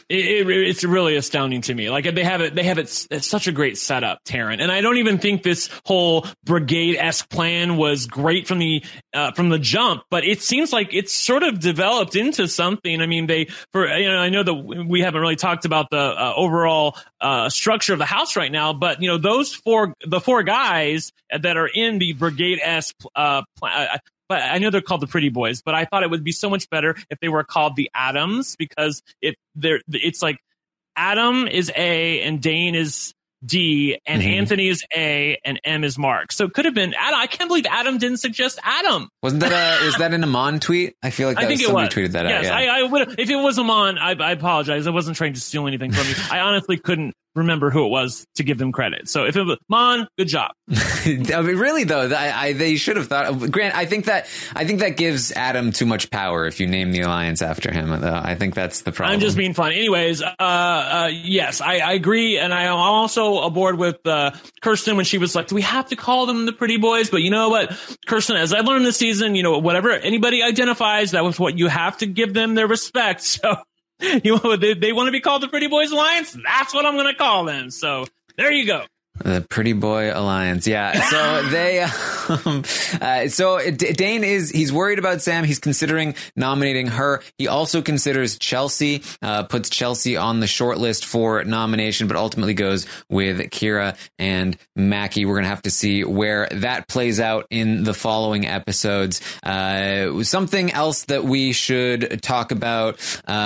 Speaker 7: It, it, it's really astounding to me. Like they have it, they have it. It's such a great setup, Taryn. And I don't even think this whole brigade-esque plan was great from the uh, from the jump, but it seems like it's sort of developed into something. I mean, they for you know, I know that we haven't really talked about the uh, overall uh, structure of the house right now, but you know, those four, the four guys that are in the brigade-esque uh, plan. But I know they're called the Pretty Boys, but I thought it would be so much better if they were called the Adams, because it they're it's like Adam is A and Dane is D and mm-hmm. Anthony is A and M is Mark. So it could have been Adam. I can't believe Adam didn't suggest Adam.
Speaker 6: Wasn't that a was that an Amon tweet? I feel like that
Speaker 7: I think
Speaker 6: was
Speaker 7: it
Speaker 6: somebody
Speaker 7: was.
Speaker 6: tweeted that
Speaker 7: yes,
Speaker 6: out. Yeah.
Speaker 7: I, I would. If it was Amon, I, I apologize. I wasn't trying to steal anything from you. I honestly couldn't remember who it was to give them credit. So if it was Mon, good job.
Speaker 6: I mean, really though, I, I, they should have thought of, Grant, I think that, I think that gives Adam too much power if you name the alliance after him. Though. I think that's the problem.
Speaker 7: I'm just being fun. Anyways, uh, uh, yes, I, I agree. And I am also aboard with, uh, Kirsten when she was like, do we have to call them the Pretty Boys? But you know what, Kirsten, as I learned this season, you know, whatever anybody identifies, that was what you have to give them their respect. So, you know, they, they want to be called the Pretty Boys Alliance. That's what I'm going to call them. So there you go.
Speaker 6: The Pretty Boy Alliance. Yeah. So they, um, uh, so D- Dane is, he's worried about Sam. He's considering nominating her. He also considers Chelsea, uh, puts Chelsea on the short list for nomination, but ultimately goes with Kira and Mackie. We're going to have to see where that plays out in the following episodes. Uh, something else that we should talk about.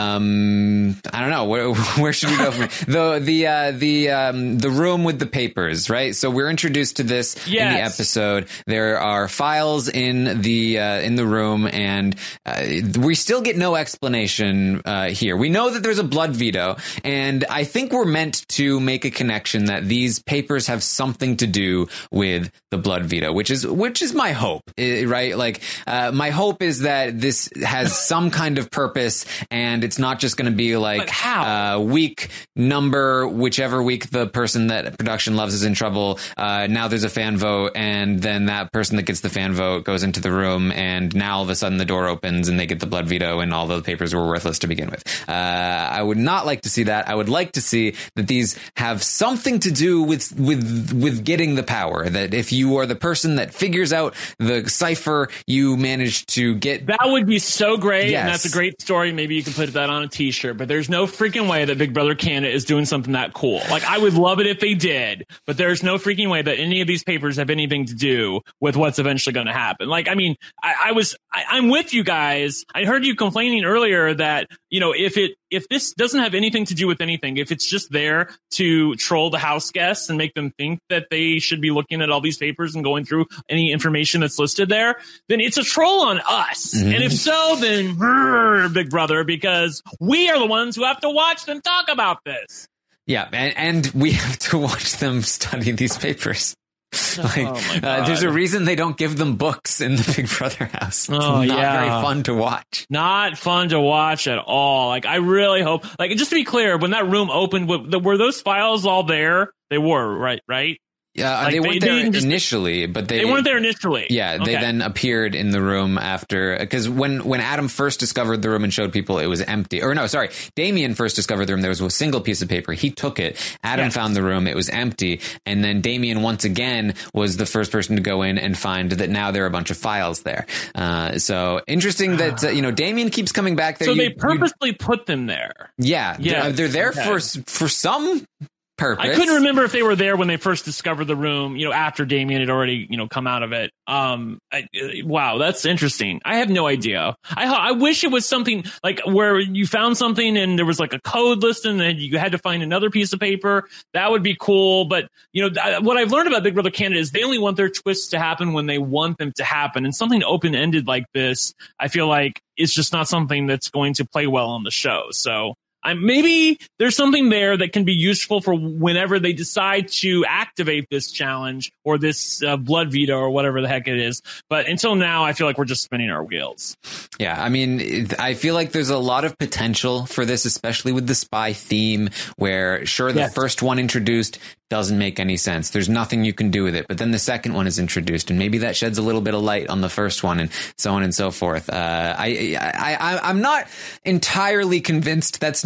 Speaker 6: Um, I don't know. Where, where should we go from here? The, the, uh, the, um, the room with the paper. Right, so we're introduced to this yes. in the episode. There are files in the uh, in the room, and uh, we still get no explanation uh, here. We know that there's a blood veto, and I think we're meant to make a connection that these papers have something to do with the blood veto, which is which is my hope, right? Like uh, my hope is that this has some kind of purpose, and it's not just going to be like uh, week number, whichever week the person that production loves is in trouble. Uh, now there's a fan vote, and then that person that gets the fan vote goes into the room, and now all of a sudden the door opens and they get the blood veto, and all the papers were worthless to begin with. Uh, I would not like to see that. I would like to see that these have something to do with with with getting the power. That if you are the person that figures out the cipher, you manage to get.
Speaker 7: That would be so great,
Speaker 6: yes.
Speaker 7: and that's a great story. Maybe you can put that on a T-shirt. But there's no freaking way that Big Brother Canada is doing something that cool. Like I would love it if they did. But there's no freaking way that any of these papers have anything to do with what's eventually going to happen. Like, I mean, I, I was, I, I'm with you guys. I heard you complaining earlier that, you know, if it, if this doesn't have anything to do with anything, if it's just there to troll the house guests and make them think that they should be looking at all these papers and going through any information that's listed there, then it's a troll on us. Mm-hmm. And if so, then brr, Big Brother, because we are the ones who have to watch them talk about this.
Speaker 6: Yeah, and, and we have to watch them study these papers. Like,
Speaker 7: oh my God.
Speaker 6: Uh, there's a reason they don't give them books in the Big Brother house. It's
Speaker 7: oh,
Speaker 6: not
Speaker 7: yeah.
Speaker 6: very fun to watch.
Speaker 7: Not fun to watch at all. Like, I really hope, like, just to be clear, when that room opened, were those files all there? They were, right? Right?
Speaker 6: Yeah,
Speaker 7: like
Speaker 6: they weren't there
Speaker 7: just,
Speaker 6: initially, but they
Speaker 7: they weren't there initially.
Speaker 6: Yeah,
Speaker 7: okay.
Speaker 6: They then appeared in the room after, because when when Adam first discovered the room and showed people, it was empty. Or no, sorry, Damien first discovered the room. There was a single piece of paper. He took it. Adam yes. found the room. It was empty, and then Damien once again was the first person to go in and find that now there are a bunch of files there. Uh, so interesting that uh, you know Damien keeps coming back there.
Speaker 7: So
Speaker 6: you,
Speaker 7: they purposely you, put them there.
Speaker 6: Yeah, yeah, they're, they're there okay. for for some. Purpose.
Speaker 7: I couldn't remember if they were there when they first discovered the room, you know, after Damien had already, you know, come out of it. Um, I, wow, that's interesting. I have no idea. I I wish it was something like where you found something and there was like a code listed and you had to find another piece of paper. That would be cool. But, you know, what I've learned about Big Brother Canada is they only want their twists to happen when they want them to happen. And something open-ended like this, I feel like it's just not something that's going to play well on the show. So I'm, maybe there's something there that can be useful for whenever they decide to activate this challenge or this uh, blood veto or whatever the heck it is. But until now, I feel like we're just spinning our wheels.
Speaker 6: Yeah, I mean, I feel like there's a lot of potential for this, especially with the spy theme, where sure, the yes. first one introduced doesn't make any sense. There's nothing you can do with it. But then the second one is introduced, and maybe that sheds a little bit of light on the first one, and so on and so forth. Uh, I, I, I, I'm not entirely convinced that's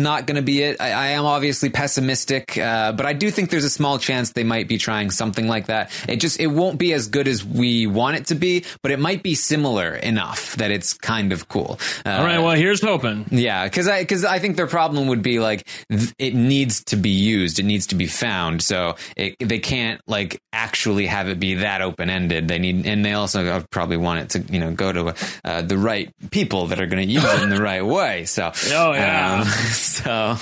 Speaker 6: not going to be it. I, I am obviously pessimistic, uh, but I do think there's a small chance they might be trying something like that. It just it won't be as good as we want it to be, but it might be similar enough that it's kind of cool. Uh,
Speaker 7: All right, well, here's hoping.
Speaker 6: Yeah, because I because I think their problem would be like th- it needs to be used, it needs to be found, so it, they can't like actually have it be that open ended. They need, and they also probably want it to you know go to uh, the right people that are going to use it in the right way. So
Speaker 7: oh yeah,
Speaker 6: um, so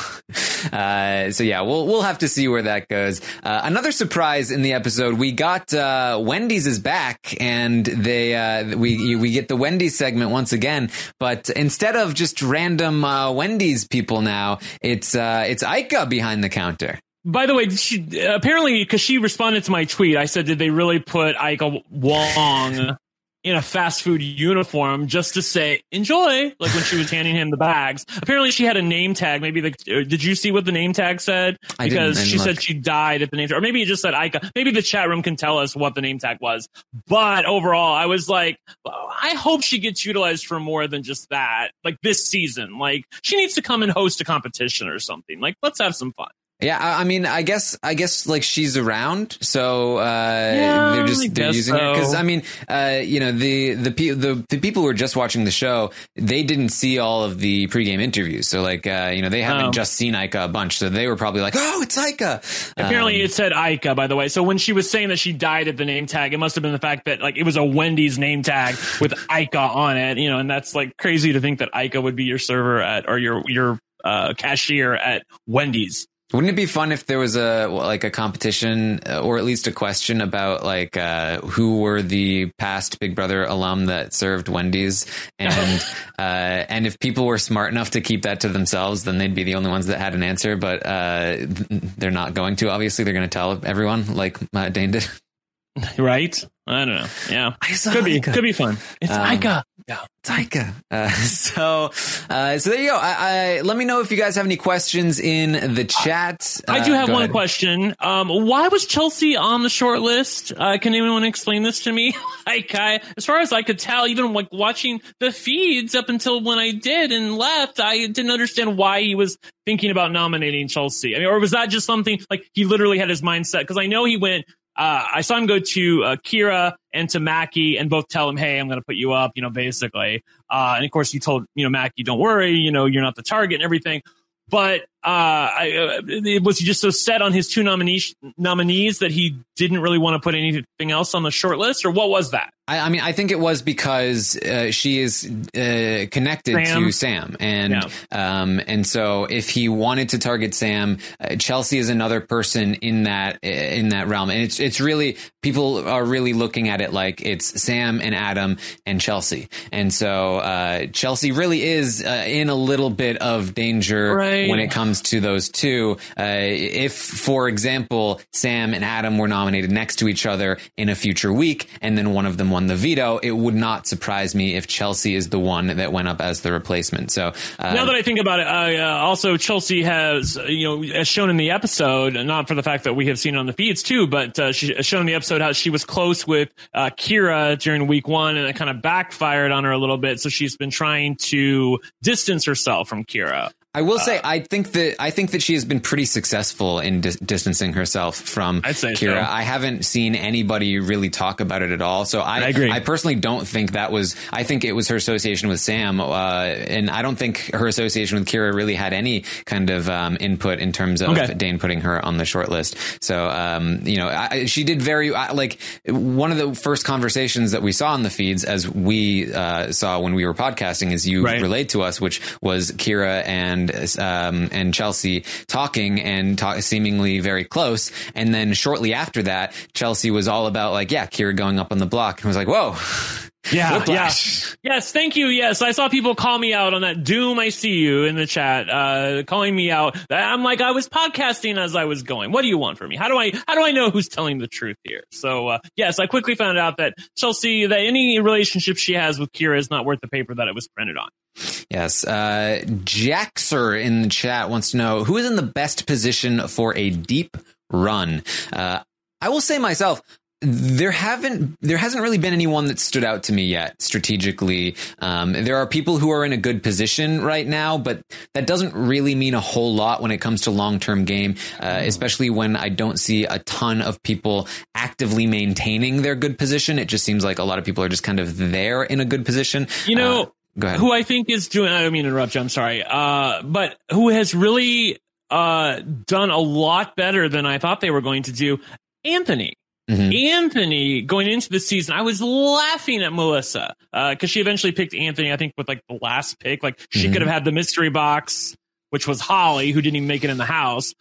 Speaker 6: uh, so yeah, we'll we'll have to see where that goes. Uh, another surprise in the episode, we got uh, Wendy's is back, and they uh, we we get the Wendy's segment once again, but instead of just random uh, Wendy's people now, it's uh, it's Aika behind the counter.
Speaker 7: By the way, she, apparently, because she responded to my tweet, I said, did they really put Aika Wong in a fast food uniform just to say, enjoy, like when she was handing him the bags? Apparently, she had a name tag. Maybe the, did you see what the name tag said? Because
Speaker 6: I didn't, I didn't
Speaker 7: she
Speaker 6: look.
Speaker 7: said she died at the name tag. Or maybe it just said Aika. Maybe the chat room can tell us what the name tag was. But overall, I was like, I hope she gets utilized for more than just that. Like this season. Like, she needs to come and host a competition or something. Like, let's have some fun.
Speaker 6: Yeah, I I mean, I guess, I guess, like she's around, so uh,
Speaker 7: Yeah,
Speaker 6: they're
Speaker 7: I
Speaker 6: just they're
Speaker 7: guess
Speaker 6: using her because
Speaker 7: so.
Speaker 6: I mean, uh, you know, the the, pe- the the people who were just watching the show, they didn't see all of the pregame interviews, so like, uh, you know, they haven't
Speaker 7: Oh.
Speaker 6: just seen Aika a bunch, so they were probably like, oh, it's Aika.
Speaker 7: Apparently,
Speaker 6: Um,
Speaker 7: it said Aika, by the way. So when she was saying that she died at the name tag, it must have been the fact that like it was a Wendy's name tag with Aika on it, you know, and that's like crazy to think that Aika would be your server at or your your uh, cashier at Wendy's.
Speaker 6: Wouldn't it be fun if there was a like a competition uh, or at least a question about like uh, who were the past Big Brother alum that served Wendy's, and uh, and if people were smart enough to keep that to themselves, then they'd be the only ones that had an answer. But uh, they're not going to. Obviously, they're going to tell everyone, like uh, Dane did.
Speaker 7: Right? I don't know. Yeah,
Speaker 6: I saw
Speaker 7: could be
Speaker 6: Aika.
Speaker 7: could be fun. It's
Speaker 6: Um,
Speaker 7: Aika. Yeah.
Speaker 6: Taika. Uh, so, uh, so there you go. I, I, let me know if you guys have any questions in the chat.
Speaker 7: I do
Speaker 6: Uh,
Speaker 7: have
Speaker 6: go
Speaker 7: one
Speaker 6: ahead.
Speaker 7: question. Um, why was Chelsea on the short list? Uh, can anyone explain this to me? Like, I, as far as I could tell, even like watching the feeds up until when I did and left, I didn't understand why he was thinking about nominating Chelsea. I mean, or was that just something like he literally had his mindset? Because I know he went. Uh, I saw him go to uh, Kira and to Mackie and both tell him, hey, I'm going to put you up, you know, basically. Uh, and of course, he told, you know, Mackie, don't worry, you know, you're not the target and everything. But uh, I, uh, was he just so set on his two nominees, nominees that he didn't really want to put anything else on the short list? Or what was that?
Speaker 6: I, I mean, I think it was because uh, she is uh, connected
Speaker 7: Sam?
Speaker 6: to Sam, and
Speaker 7: Yeah.
Speaker 6: um, and so if he wanted to target Sam, uh, Chelsea is another person in that in that realm, and it's it's really people are really looking at it like it's Sam and Adam and Chelsea, and so uh, Chelsea really is uh, in a little bit of danger
Speaker 7: Right.
Speaker 6: when it comes to those two. Uh, if, for example, Sam and Adam were nominated next to each other in a future week, and then one of them won the veto, it would not surprise me if Chelsea is the one that went up as the replacement. So uh,
Speaker 7: Now that I think about it, uh, uh, also Chelsea has, uh, you know, as shown in the episode, not for the fact that we have seen it on the feeds too, but uh, she has shown in the episode how she was close with uh, Kira during week one, and it kind of backfired on her a little bit. So she's been trying to distance herself from Kira.
Speaker 6: I will say, I think that I think that she has been pretty successful in dis- distancing herself from
Speaker 7: I'd say
Speaker 6: Kira.
Speaker 7: so.
Speaker 6: I haven't seen anybody really talk about it at all. So I,
Speaker 7: I agree.
Speaker 6: I personally don't think that was. I think it was her association with Sam, uh, and I don't think her association with Kira really had any kind of um, input in terms of
Speaker 7: Okay.
Speaker 6: Dane putting her on the short list. So um, you know, I, she did very I, like one of the first conversations that we saw on the feeds, as we uh, saw when we were podcasting, is you
Speaker 7: Right.
Speaker 6: relayed to us, which was Kira and. Um, and Chelsea talking and talk, seemingly very close. And then shortly after that, Chelsea was all about like, yeah, Kira going up on the block, and was like, whoa.
Speaker 7: Yeah,
Speaker 6: Whiplash.
Speaker 7: yeah. Yes, thank you. Yes, I saw people call me out on that. Doom, I see you in the chat, uh, calling me out. I'm like, I was podcasting as I was going. What do you want from me? How do I, how do I know who's telling the truth here? So, uh, yes, I quickly found out that Chelsea, that any relationship she has with Kira is not worth the paper that it was printed on.
Speaker 6: Yes. Uh, Jaxer in the chat wants to know who is in the best position for a deep run. Uh, I will say myself, There haven't, there hasn't really been anyone that stood out to me yet strategically. Um, there are people who are in a good position right now, but that doesn't really mean a whole lot when it comes to long-term game, uh, especially when I don't see a ton of people actively maintaining their good position. It just seems like a lot of people are just kind of there in a good position.
Speaker 7: You know,
Speaker 6: uh, go ahead.
Speaker 7: Who I think is doing, I don't mean to interrupt you, I'm sorry, uh, but who has really uh, done a lot better than I thought they were going to do, Anthony. Mm-hmm. Anthony, going into the season, I was laughing at Melissa because uh, she eventually picked Anthony, I think, with like the last pick. Like she mm-hmm. could have had the mystery box, which was Holly, who didn't even make it in the house,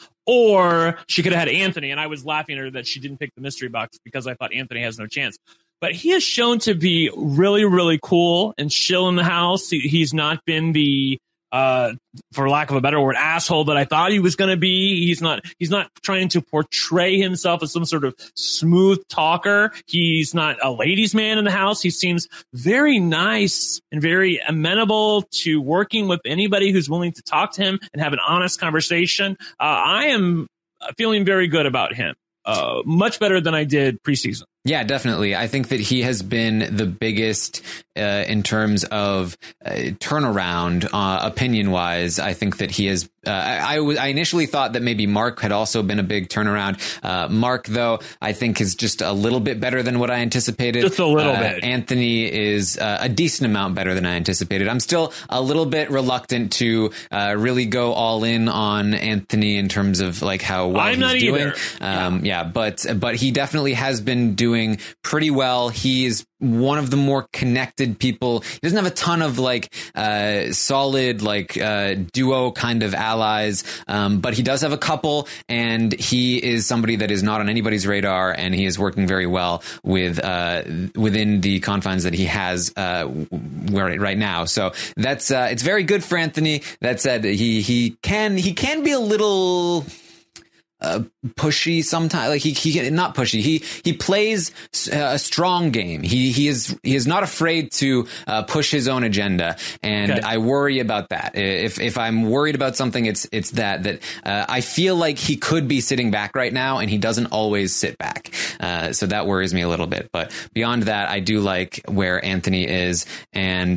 Speaker 7: or she could have had Anthony. And I was laughing at her that she didn't pick the mystery box because I thought Anthony has no chance. But he has shown to be really, really cool and chill in the house. He, he's not been the Uh, for lack of a better word, asshole that I thought he was going to be. He's not, he's not trying to portray himself as some sort of smooth talker. He's not a ladies' man in the house. He seems very nice and very amenable to working with anybody who's willing to talk to him and have an honest conversation. Uh, I am feeling very good about him. Uh, much better than I did preseason.
Speaker 6: Yeah, definitely. I think that he has been the biggest uh, in terms of uh, turnaround, uh, opinion wise. I think that he has. Uh, I, I, w- I initially thought that maybe Mark had also been a big turnaround. Uh, Mark, though, I think is just a little bit better than what I anticipated.
Speaker 7: Just a little
Speaker 6: uh,
Speaker 7: bit.
Speaker 6: Anthony is uh, a decent amount better than I anticipated. I'm still a little bit reluctant to uh, really go all in on Anthony in terms of like how well
Speaker 7: I'm
Speaker 6: he's
Speaker 7: not
Speaker 6: doing.
Speaker 7: either.
Speaker 6: Um, yeah. yeah, but but he definitely has been doing pretty well. He is one of the more connected people. He doesn't have a ton of like uh, solid like uh, duo kind of allies, um, but he does have a couple, and he is somebody that is not on anybody's radar, and he is working very well with uh, within the confines that he has uh, where right now. So that's uh, it's very good for Anthony. That said, he he can he can be a little. Uh, pushy sometimes, like he he not pushy. He he plays a strong game. He he is he is not afraid to uh, push his own agenda, and okay. I worry about that. If if I'm worried about something, it's it's that that uh, I feel like he could be sitting back right now, and he doesn't always sit back. Uh, so that worries me a little bit. But beyond that, I do like where Anthony is, and.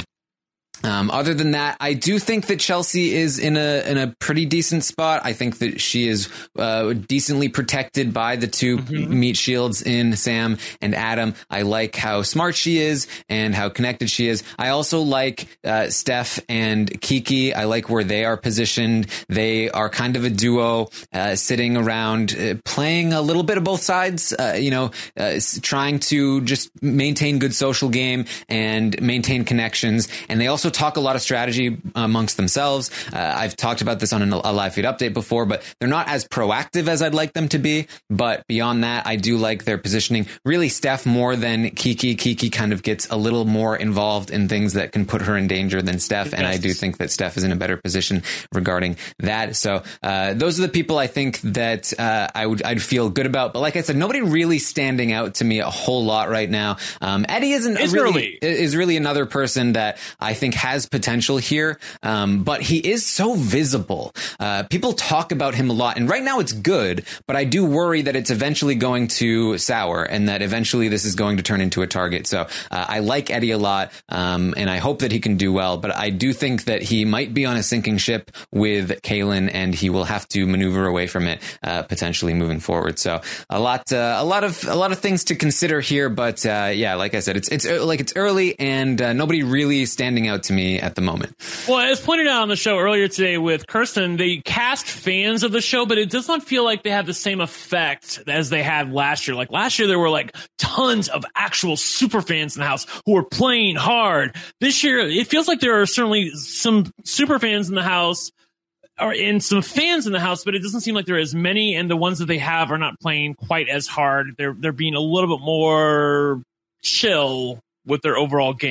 Speaker 6: Um, other than that, I do think that Chelsea is in a in a pretty decent spot. I think that she is uh, decently protected by the two mm-hmm. meat shields in Sam and Adam. I like how smart she is and how connected she is. I also like uh, Steph and Kiki. I like where they are positioned. They are kind of a duo, uh, sitting around, uh, playing a little bit of both sides. Uh, you know, uh, trying to just maintain good social game and maintain connections. And they also talk a lot of strategy amongst themselves. Uh, I've talked about this on a, a live feed update before, but they're not as proactive as I'd like them to be. But beyond that, I do like their positioning. Really, Steph more than Kiki. Kiki kind of gets a little more involved in things that can put her in danger than Steph. And I do think that Steph is in a better position regarding that. So uh, those are the people I think that uh, I would I'd feel good about. But like I said, nobody really standing out to me a whole lot right now. Um, Eddie isn't
Speaker 7: it's
Speaker 6: really
Speaker 7: early.
Speaker 6: is really another person that I think has potential here, um, but he is so visible. Uh, people talk about him a lot, and right now it's good, but I do worry that it's eventually going to sour and that eventually this is going to turn into a target. So uh, I like Eddie a lot, um, and I hope that he can do well, but I do think that he might be on a sinking ship with Kaylin, and he will have to maneuver away from it uh, potentially moving forward. So a lot, uh, a lot of a lot of things to consider here, but uh, yeah, like I said, it's it's like it's early, and uh, nobody really standing out to me at the moment.
Speaker 7: Well, as pointed out on the show earlier today with Kirsten, they cast fans of the show, but it does not feel like they have the same effect as they had last year. Like last year, there were like tons of actual super fans in the house who were playing hard. This year, it feels like there are certainly some super fans in the house or in some fans in the house, but it doesn't seem like there are as many, and the ones that they have are not playing quite as hard. They're they're being a little bit more chill with their overall game.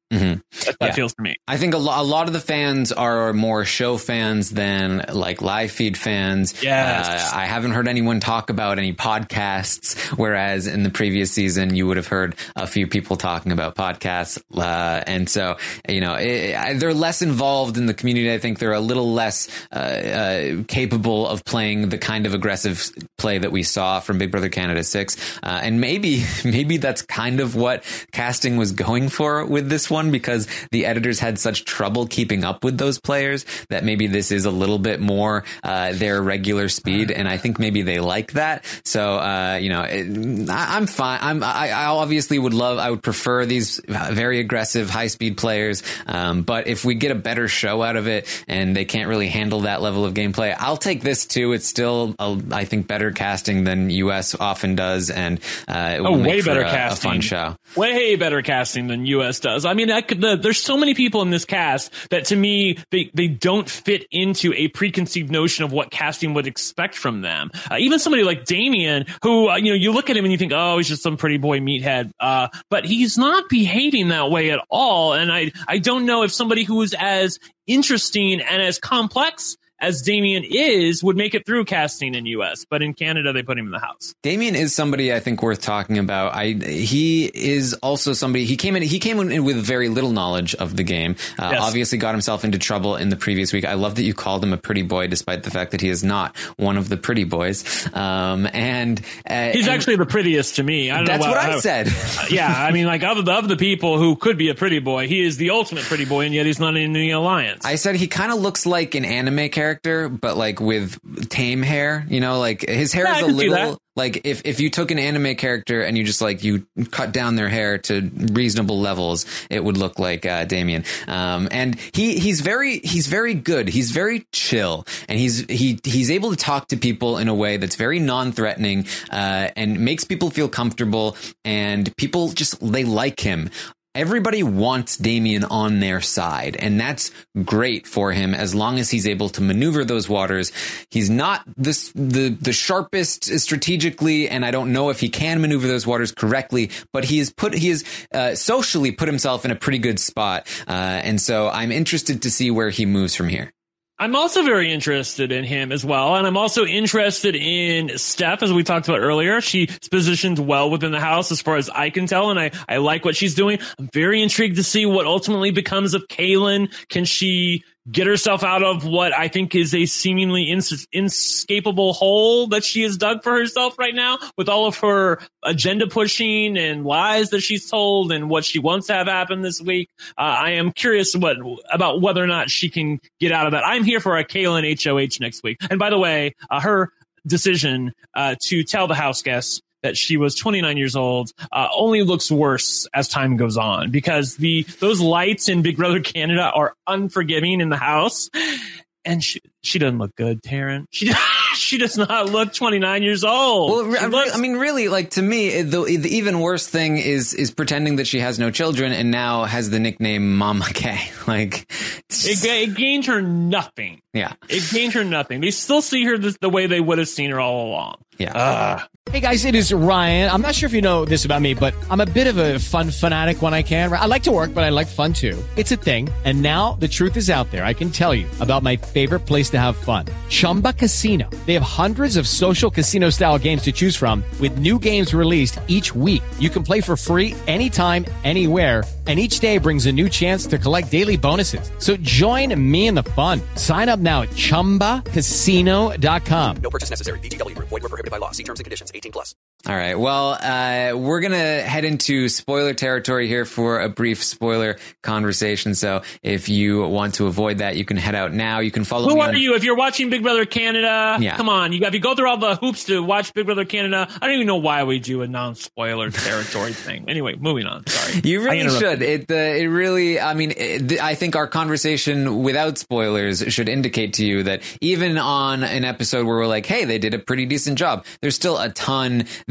Speaker 6: Mm-hmm.
Speaker 7: That, that
Speaker 6: yeah.
Speaker 7: feels to me.
Speaker 6: I think a, lo- a lot of the fans are more show fans than like live feed fans.
Speaker 7: Yes.
Speaker 6: Uh, I haven't heard anyone talk about any podcasts, whereas in the previous season, you would have heard a few people talking about podcasts. Uh, and so, you know, it, they're less involved in the community. I think they're a little less uh, uh, capable of playing the kind of aggressive play that we saw from Big Brother Canada six. Uh, and maybe, maybe that's kind of what casting was going for with this one. One because the editors had such trouble keeping up with those players that maybe this is a little bit more uh, their regular speed, and I think maybe they like that. So uh, you know, it, I, I'm fine. I'm I, I obviously would love. I would prefer these very aggressive, high speed players. Um, but if we get a better show out of it, and they can't really handle that level of gameplay, I'll take this too. It's still, a, I think, better casting than U S often does, and uh, it will
Speaker 7: oh,
Speaker 6: make
Speaker 7: way
Speaker 6: for
Speaker 7: better
Speaker 6: a,
Speaker 7: casting.
Speaker 6: a fun show.
Speaker 7: Way better casting than U S does. I mean, I could, the, there's so many people in this cast that to me, they, they don't fit into a preconceived notion of what casting would expect from them. Uh, even somebody like Damien, who, uh, you know, you look at him and you think, oh, he's just some pretty boy meathead. Uh, but he's not behaving that way at all. And I, I don't know if somebody who is as interesting and as complex as Damien is would make it through casting in U S, but in Canada they put him in the house.
Speaker 6: Damien is somebody I think worth talking about. I he is also somebody he came in he came in with very little knowledge of the game. Uh,
Speaker 7: Yes.
Speaker 6: Obviously got himself into trouble in the previous week. I love that you called him a pretty boy, despite the fact that he is not one of the pretty boys. Um, and uh,
Speaker 7: He's
Speaker 6: and
Speaker 7: actually the prettiest to me. I don't
Speaker 6: that's
Speaker 7: know
Speaker 6: what
Speaker 7: how,
Speaker 6: I said.
Speaker 7: Uh, yeah, I mean, like of the of the people who could be a pretty boy, he is the ultimate pretty boy, and yet he's not in the alliance.
Speaker 6: I said he kind of looks like an anime character, but like with tame hair, you know, like his hair
Speaker 7: Yeah,
Speaker 6: is
Speaker 7: I
Speaker 6: a
Speaker 7: can see
Speaker 6: little
Speaker 7: that.
Speaker 6: like if, if you took an anime character and you just like you cut down their hair to reasonable levels, it would look like uh, Damien. Um, and he he's very he's very good. He's very chill, and he's he he's able to talk to people in a way that's very non-threatening uh, and makes people feel comfortable. And people just they like him. Everybody wants Damien on their side, and that's great for him as long as he's able to maneuver those waters. He's not this, the the sharpest strategically, and I don't know if he can maneuver those waters correctly, but he has put he has uh, socially put himself in a pretty good spot, uh, and so I'm interested to see where he moves from here.
Speaker 7: I'm also very interested in him as well. And I'm also interested in Steph, as we talked about earlier. She's positioned well within the house as far as I can tell. And I, I like what she's doing. I'm very intrigued to see what ultimately becomes of Kaylin. Can she get herself out of what I think is a seemingly ins- inescapable hole that she has dug for herself right now with all of her agenda pushing and lies that she's told and what she wants to have happen this week. Uh, I am curious what about whether or not she can get out of that. I'm here for a Kaylin H O H next week. And by the way, uh, her decision uh, to tell the house guests that she was twenty-nine years old uh, only looks worse as time goes on, because the those lights in Big Brother Canada are unforgiving in the house, and she she doesn't look good, Taryn. She she does not look twenty-nine years old.
Speaker 6: Well,
Speaker 7: She
Speaker 6: I,
Speaker 7: looks-
Speaker 6: I mean, really, like to me, the, the even worse thing is is pretending that she has no children and now has the nickname Mama K. Like, it's
Speaker 7: it,
Speaker 6: just-
Speaker 7: ga- it gained her nothing.
Speaker 6: yeah,
Speaker 7: It gained her nothing. They still see her the, the way they would have seen her all along.
Speaker 6: yeah.
Speaker 7: Ugh.
Speaker 1: Hey guys, it is Ryan. I'm not sure if you know this about me, but I'm a bit of a fun fanatic when I can. I like to work, but I like fun too. It's a thing. And now the truth is out there. I can tell you about my favorite place to have fun. Chumba Casino. They have hundreds of social casino style games to choose from with new games released each week. You can play for free anytime, anywhere. And each day brings a new chance to collect daily bonuses. So join me in the fun. Sign up now at chumba casino dot com.
Speaker 2: No purchase necessary. V G W. Void where prohibited by law. See terms and conditions. eighteen plus.
Speaker 6: All right. Well, uh, we're going to head into spoiler territory here for a brief spoiler conversation. So if you want to avoid that, you can head out now. You can follow
Speaker 7: Who
Speaker 6: me
Speaker 7: are
Speaker 6: on-
Speaker 7: you? If you're watching Big Brother Canada,
Speaker 6: Yeah.
Speaker 7: come on. You got, if you go through all the hoops to watch Big Brother Canada, I don't even know why we do a non-spoiler territory thing. Anyway, moving on. Sorry.
Speaker 6: You
Speaker 7: I
Speaker 6: really
Speaker 7: interrupted.
Speaker 6: should. It uh, it really. I mean, it, I think our conversation without spoilers should indicate to you that even on an episode where we're like, "Hey, they did a pretty decent job," there's still a ton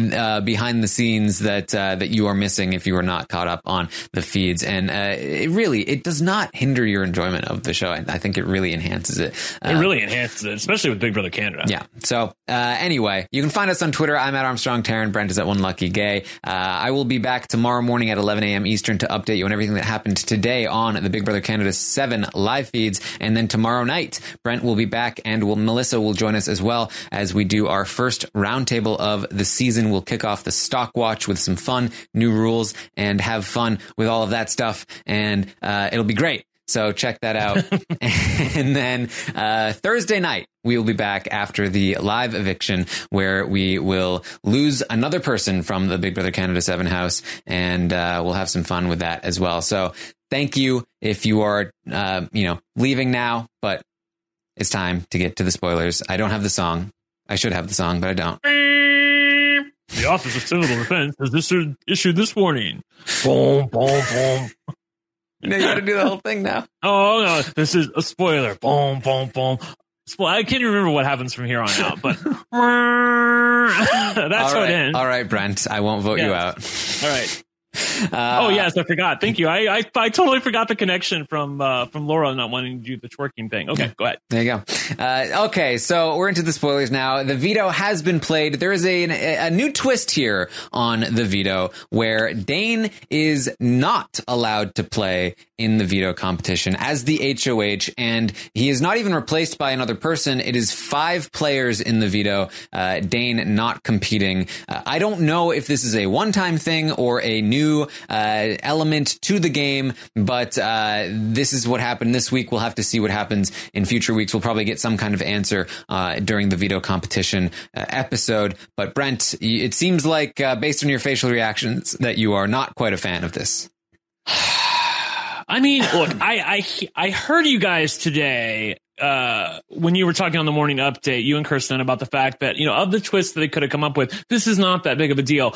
Speaker 6: uh, behind the scenes that uh, that you are missing if you are not caught up on the feeds. And uh, it really, it does not hinder your enjoyment of the show. I, I think it really enhances it. Uh,
Speaker 7: it really enhances it, especially with Big Brother Canada.
Speaker 6: Yeah. So uh, anyway, you can find us on Twitter. I'm at Armstrong Taryn. Brent is at One Lucky Gay. Uh, I will be back tomorrow morning at eleven a.m. Eastern to update you on everything that happened today on the Big Brother Canada seven live feeds. And then tomorrow night, Brent will be back and will, Melissa will join us as well as we do our first roundtable of the season. We'll kick off the stock watch with some fun new rules and have fun with all of that stuff. And uh, it'll be great. So check that out. And then uh, Thursday night, we will be back after the live eviction where we will lose another person from the Big Brother Canada seven house. And uh, we'll have some fun with that as well. So thank you if you are, uh, you know, leaving now, but it's time to get to the spoilers. I don't have the song. I should have the song, but I don't.
Speaker 7: The Office of Civil Defense has issued, issued this warning. Boom, boom, boom.
Speaker 6: You got to do the whole thing now.
Speaker 7: Oh, no, this is a spoiler. Boom, boom, boom. Spo- I can't remember what happens from here on out, but that's
Speaker 6: all
Speaker 7: how
Speaker 6: right.
Speaker 7: it ends.
Speaker 6: All right, Brent, I won't vote
Speaker 7: yeah.
Speaker 6: you out.
Speaker 7: All right.
Speaker 6: Uh,
Speaker 7: oh yes, I forgot. Thank you. I I, I totally forgot the connection from uh, from Laura not wanting to do the twerking thing. Okay, go ahead.
Speaker 6: There you go. Uh, okay, so we're into the spoilers now. The veto has been played. There is a a new twist here on the veto where Dane is not allowed to play in the veto competition as the H O H, and he is not even replaced by another person. It is five players in the veto. Uh, Dane not competing. Uh, I don't know if this is a one-time thing or a new uh, element to the game, but uh, this is what happened this week. We'll have to see what happens in future weeks. We'll probably get some kind of answer uh, during the veto competition uh, episode. But Brent, it seems like uh, based on your facial reactions that you are not quite a fan of this.
Speaker 7: I mean, look, I, I I heard you guys today uh, when you were talking on the morning update, you and Kirsten, about the fact that, you know, of the twists that they could have come up with, this is not that big of a deal.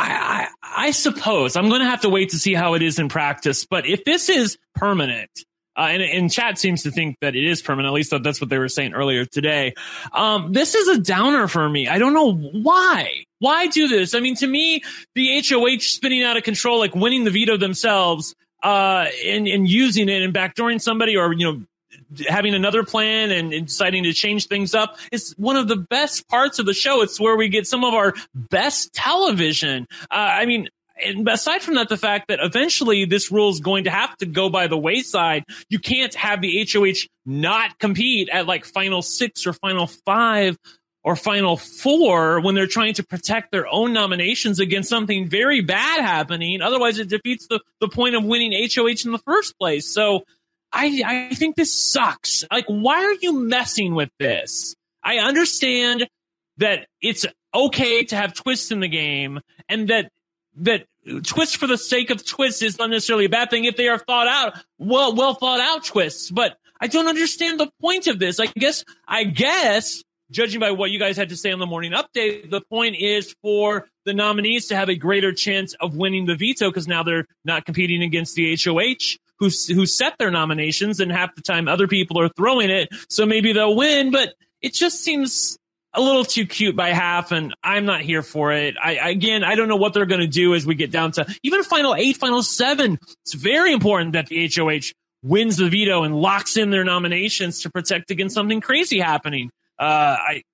Speaker 7: I I, I suppose I'm going to have to wait to see how it is in practice. But if this is permanent, uh, and, and chat seems to think that it is permanent, at least that's what they were saying earlier today. Um, this is a downer for me. I don't know why. Why do this? I mean, to me, the H O H spinning out of control, like winning the veto themselves, uh, and, and using it and backdooring somebody, or, you know, having another plan and, and deciding to change things up, is one of the best parts of the show. It's where we get some of our best television. Uh, I mean, and aside from that, the fact that eventually this rule is going to have to go by the wayside. You can't have the H O H not compete at like final six or final five or final four when they're trying to protect their own nominations against something very bad happening. Otherwise, it defeats the, the point of winning H O H in the first place. So I, I think this sucks. Like, why are you messing with this? I understand that it's okay to have twists in the game, and that that twists for the sake of twists is not necessarily a bad thing if they are thought out, well, well thought out twists. But I don't understand the point of this. I guess, I guess, judging by what you guys had to say on the morning update, the point is for the nominees to have a greater chance of winning the veto, because now they're not competing against the H O H, who who set their nominations, and half the time other people are throwing it. So maybe they'll win, but it just seems a little too cute by half, and I'm not here for it. I, again, I don't know what they're going to do as we get down to even final eight, final seven. It's very important that the H O H wins the veto and locks in their nominations to protect against something crazy happening. Uh, I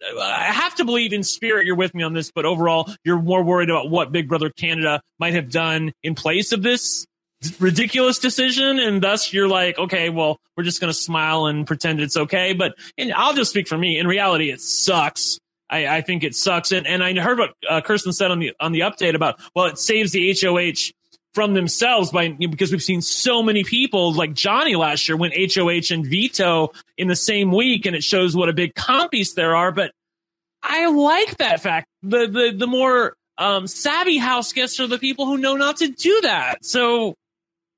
Speaker 7: I have to believe in spirit you're with me on this, but overall, you're more worried about what Big Brother Canada might have done in place of this ridiculous decision, and thus you're like, okay, well, we're just going to smile and pretend it's okay. But and I'll just speak for me. In reality, it sucks. I, I think it sucks. And, and I heard what uh, Kirsten said on the on the update about, well, it saves the H O H from themselves by because we've seen so many people like Johnny last year win H O H and veto in the same week, and it shows what a big compies there are. But I like that fact. The the the more um, savvy house guests are the people who know not to do that. So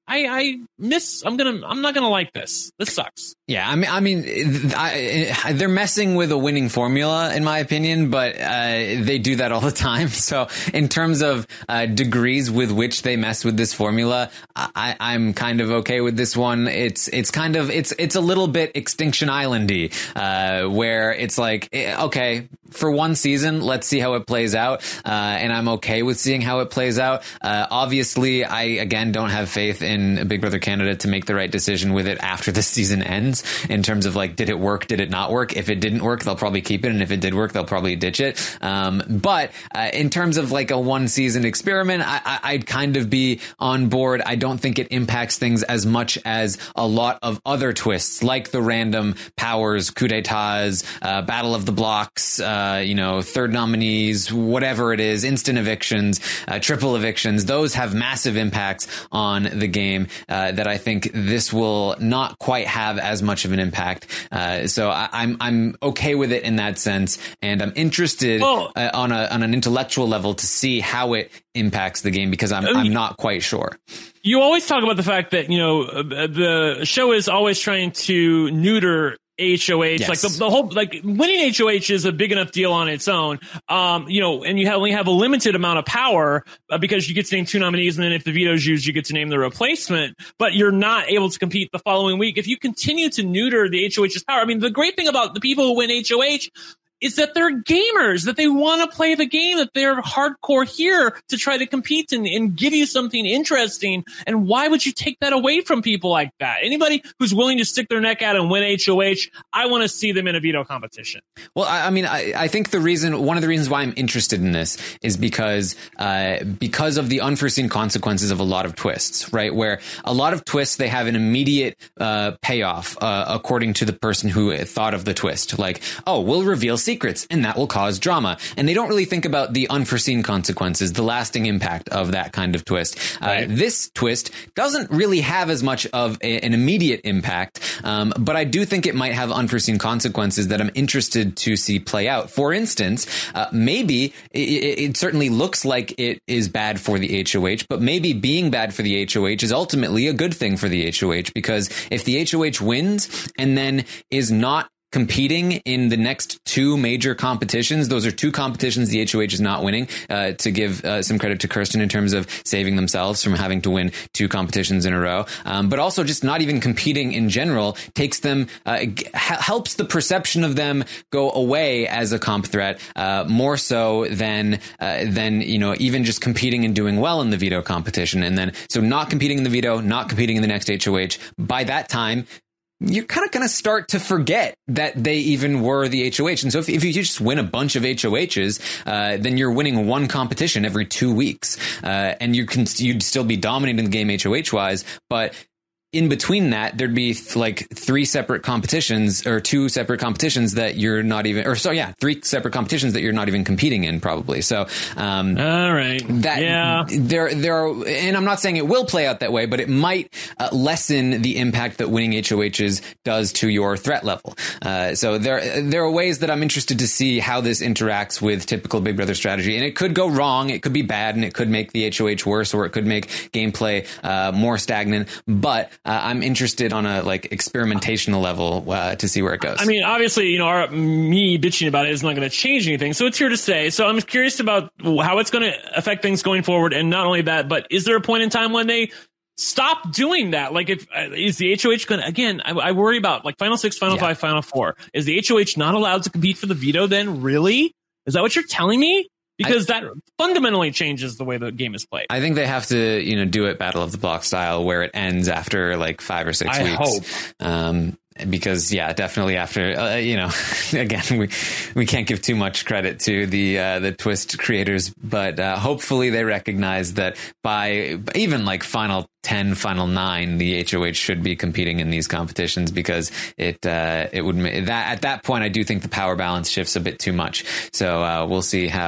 Speaker 7: I, I miss. I'm gonna. I'm not gonna like this. This sucks.
Speaker 6: Yeah, I mean, I mean, I, they're messing with a winning formula, in my opinion, but uh, they do that all the time. So, in terms of uh, degrees with which they mess with this formula, I, I'm kind of okay with this one. It's it's kind of it's it's a little bit Extinction Island-y, uh, where it's like, okay, for one season, let's see how it plays out, uh, and I'm okay with seeing how it plays out. Uh, obviously, I again don't have faith in Big Brother Canada to make the right decision with it after the season ends, in terms of like, did it work, did it not work? If it didn't work, they'll probably keep it, and if it did work, they'll probably ditch it. Um, but uh, in terms of like a one season experiment, I, I, I'd kind of be on board. I don't think it impacts things as much as a lot of other twists, like the random powers, coup d'etats, uh, battle of the blocks, uh, you know, third nominees, whatever it is, instant evictions, uh, triple evictions. Those have massive impacts on the game uh, that I think this will not quite have as much of an impact. Uh, so I, I'm I'm okay with it in that sense, and I'm interested
Speaker 7: well,
Speaker 6: uh, on a on an intellectual level to see how it impacts the game, because I'm I'm not quite sure.
Speaker 7: You always talk about the fact that, you know, the show is always trying to neuter H O H. Yes. Like the, the whole, like winning H O H is a big enough deal on its own. Um, you know, and you have, only have a limited amount of power uh, because you get to name two nominees, and then if the veto's used, you get to name the replacement, but you're not able to compete the following week. If you continue to neuter the H O H's power, I mean, the great thing about the people who win H O H is that they're gamers, that they want to play the game, that they're hardcore here to try to compete and, and give you something interesting. And why would you take that away from people like that? Anybody who's willing to stick their neck out and win H O H, I want to see them in a veto competition.
Speaker 6: Well, I, I mean, I, I think the reason, one of the reasons why I'm interested in this is because, uh, because of the unforeseen consequences of a lot of twists, right? Where a lot of twists, they have an immediate, uh, payoff, uh, according to the person who thought of the twist. Like, oh, we'll reveal secrets, and that will cause drama. And they don't really think about the unforeseen consequences, the lasting impact of that kind of twist. Right. Uh, this twist doesn't really have as much of a, an immediate impact, um, but I do think it might have unforeseen consequences that I'm interested to see play out. For instance, uh, maybe it, it certainly looks like it is bad for the H O H, but maybe being bad for the H O H is ultimately a good thing for the H O H, because if the H O H wins and then is not competing in the next two major competitions, those are two competitions the H O H is not winning, uh, to give uh, some credit to Kirsten in terms of saving themselves from having to win two competitions in a row. Um, but also just not even competing in general takes them, uh, g- helps the perception of them go away as a comp threat, uh, more so than, uh, than, you know, even just competing and doing well in the veto competition. And then, so not competing in the veto, not competing in the next H O H. By that time, you're kind of going to start to forget that they even were the H O H. And so if, if you just win a bunch of H O Hs, uh, then you're winning one competition every two weeks. Uh, and you can, you'd still be dominating the game H O H wise, but in between that, there'd be th- like three separate competitions or two separate competitions that you're not even, or so yeah, three separate competitions that you're not even competing in probably. So, um,
Speaker 7: all right.
Speaker 6: That,
Speaker 7: yeah.
Speaker 6: There, there are, and I'm not saying it will play out that way, but it might uh, lessen the impact that winning H O Hs does to your threat level. Uh, so there, there are ways that I'm interested to see how this interacts with typical Big Brother strategy. And it could go wrong. It could be bad, and it could make the H O H worse, or it could make gameplay uh, more stagnant. But Uh, I'm interested on a like experimentational level uh, to see where it goes.
Speaker 7: I mean, obviously, you know, our, me bitching about it is not going to change anything. So it's here to stay. So I'm curious about how it's going to affect things going forward. And not only that, but is there a point in time when they stop doing that? Like, if uh, is the H O H going to, again, I, I worry about like final six, final yeah. five, final four. Is the H O H not allowed to compete for the veto then? Really? Is that what you're telling me? Because I, that fundamentally changes the way the game is played.
Speaker 6: I think they have to, you know, do it Battle of the Block style, where it ends after like five or six
Speaker 7: I
Speaker 6: weeks.
Speaker 7: Hope.
Speaker 6: Um, because yeah, definitely after, uh, you know, again, we, we can't give too much credit to the, uh, the twist creators, but, uh, hopefully they recognize that by even like final ten, final nine, the H O H should be competing in these competitions, because it, uh, it would, that at that point, I do think the power balance shifts a bit too much. So, uh, we'll see how,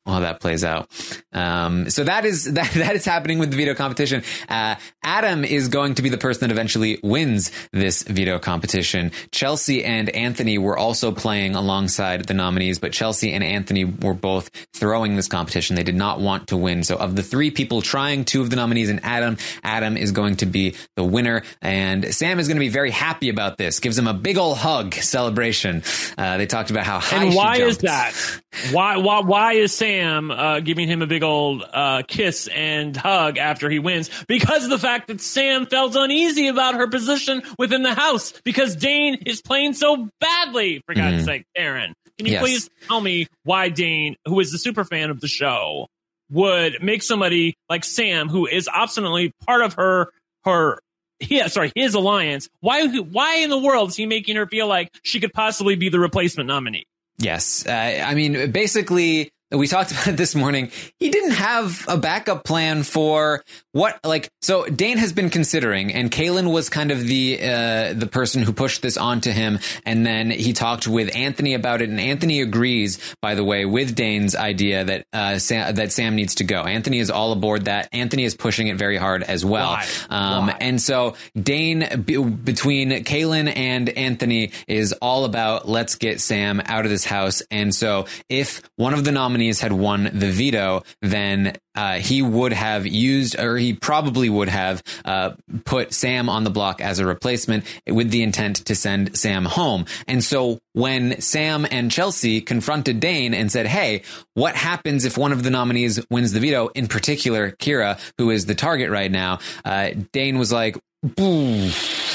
Speaker 6: how that plays out. Um, so that is that that is happening with the veto competition. Uh, Adam is going to be the person that eventually wins this veto competition. Chelsea and Anthony were also playing alongside the nominees, but Chelsea and Anthony were both throwing this competition. They did not want to win. So of the three people trying, two of the nominees and Adam, Adam is going to be the winner. And Sam is going to be very happy about this. Gives him a big old hug celebration. Uh, they talked about how high
Speaker 7: and why
Speaker 6: she jumped.
Speaker 7: is that? Why why why is Sam uh, giving him a big old uh, kiss and hug after he wins? Because of the fact that Sam felt uneasy about her position within the house because Dane is playing so badly. For God's
Speaker 6: Mm-hmm.
Speaker 7: sake, Aaron, can you
Speaker 6: Yes.
Speaker 7: please tell me why Dane, who is the super fan of the show, would make somebody like Sam, who is obstinately part of her her. Yeah, sorry, his alliance. Why? Why in the world is he making her feel like she could possibly be the replacement nominee?
Speaker 6: Yes. Uh, I mean, basically, we talked about it this morning. He didn't have a backup plan for what, like, so Dane has been considering, and Kaylin was kind of the uh, the person who pushed this onto him. And then he talked with Anthony about it. And Anthony agrees, by the way, with Dane's idea that uh, Sam, that Sam needs to go. Anthony is all aboard that. Anthony is pushing it very hard as well.
Speaker 7: Why?
Speaker 6: Um,
Speaker 7: Why?
Speaker 6: And so Dane, b- between Kaylin and Anthony, is all about let's get Sam out of this house. And so if one of the nominees had won the veto, then uh, he would have used, or he probably would have uh, put Sam on the block as a replacement with the intent to send Sam home. And so when Sam and Chelsea confronted Dane and said, hey, what happens if one of the nominees wins the veto, in particular Kira, who is the target right now, uh, Dane was like, boo.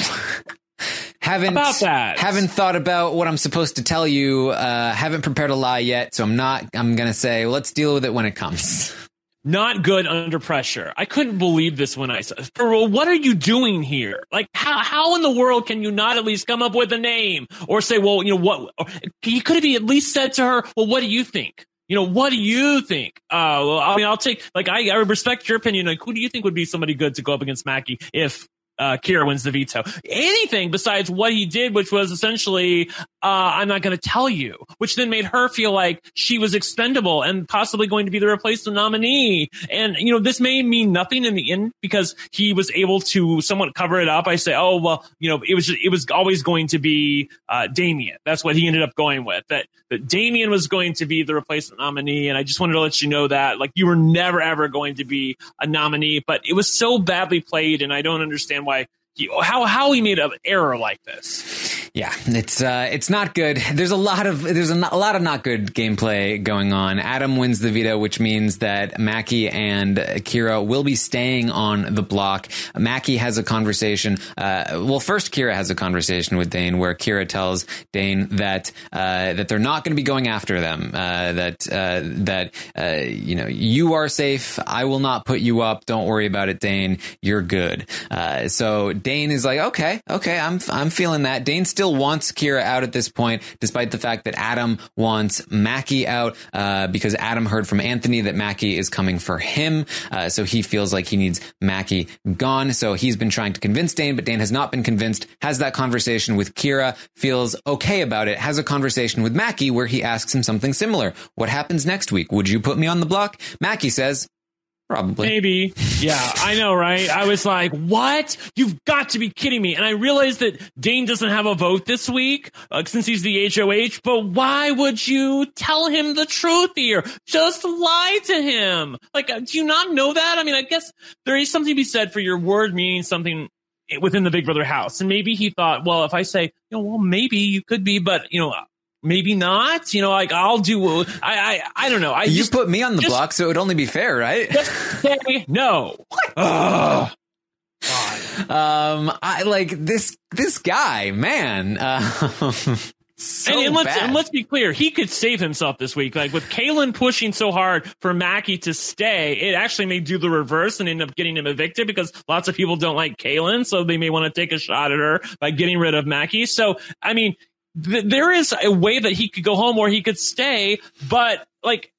Speaker 6: Haven't
Speaker 7: About that.
Speaker 6: haven't thought about what I'm supposed to tell you. Uh, haven't prepared a lie yet, so I'm not. I'm gonna say well, let's deal with it when it comes.
Speaker 7: Not good under pressure. I couldn't believe this when I saw. Well, what are you doing here? Like, how how in the world can you not at least come up with a name or say, well, you know what? He could have at least said to her, well, what do you think? You know, what do you think? Uh, well, I mean, I'll take, like, I, I respect your opinion. Like, who do you think would be somebody good to go up against Mackie if uh, Kira wins the veto? Anything besides what he did, which was essentially, uh, I'm not going to tell you, which then made her feel like she was expendable and possibly going to be the replacement nominee. And, you know, this may mean nothing in the end because he was able to somewhat cover it up. I say, oh, well, you know, it was, just, it was always going to be, uh, Damien. That's what he ended up going with, that, that Damien was going to be the replacement nominee. And I just wanted to let you know that, like, you were never, ever going to be a nominee, but it was so badly played. And I don't understand why he, how, how he made an error like this.
Speaker 6: Yeah, it's uh, it's not good. There's a lot of there's a, a lot of not good gameplay going on. Adam wins the veto, which means that Mackie and Kira will be staying on the block. Mackie has a conversation. Uh, well, first Kira has a conversation with Dane, where Kira tells Dane that uh, that they're not going to be going after them. Uh, that uh, that uh, you know you are safe. I will not put you up. Don't worry about it, Dane. You're good. Uh, so Dane is like, okay, okay, I'm I'm feeling that. Dane still wants Kira out at this point, despite the fact that Adam wants Mackie out, uh, because Adam heard from Anthony that Mackie is coming for him. Uh, so he feels like he needs Mackie gone. So he's been trying to convince Dane, but Dane has not been convinced, has that conversation with Kira, feels okay about it, has a conversation with Mackie where he asks him something similar. What happens next week? Would you put me on the block? Mackie says, probably.
Speaker 7: Maybe. Yeah, I know, right? I was like, what? You've got to be kidding me. And I realized that Dane doesn't have a vote this week uh, since he's the H O H, but why would you tell him the truth here? Just lie to him. Like, uh, do you not know that? I mean, I guess there is something to be said for your word meaning something within the Big Brother house. And maybe he thought, well, if I say, you know, well, maybe you could be, but, you know, maybe not, you know, like I'll do, I, I, I don't know. I
Speaker 6: you
Speaker 7: just,
Speaker 6: put me on the
Speaker 7: just,
Speaker 6: block, so it would only be fair, right?
Speaker 7: Just say no. Ugh. God.
Speaker 6: Um, I like this, this guy, man. Uh, so
Speaker 7: and, and let's
Speaker 6: bad.
Speaker 7: and let's be clear, he could save himself this week. Like with Kaylin pushing so hard for Mackie to stay, it actually may do the reverse and end up getting him evicted because lots of people don't like Kaylin, so they may want to take a shot at her by getting rid of Mackie. So, I mean, th- there is a way that he could go home or he could stay, but like,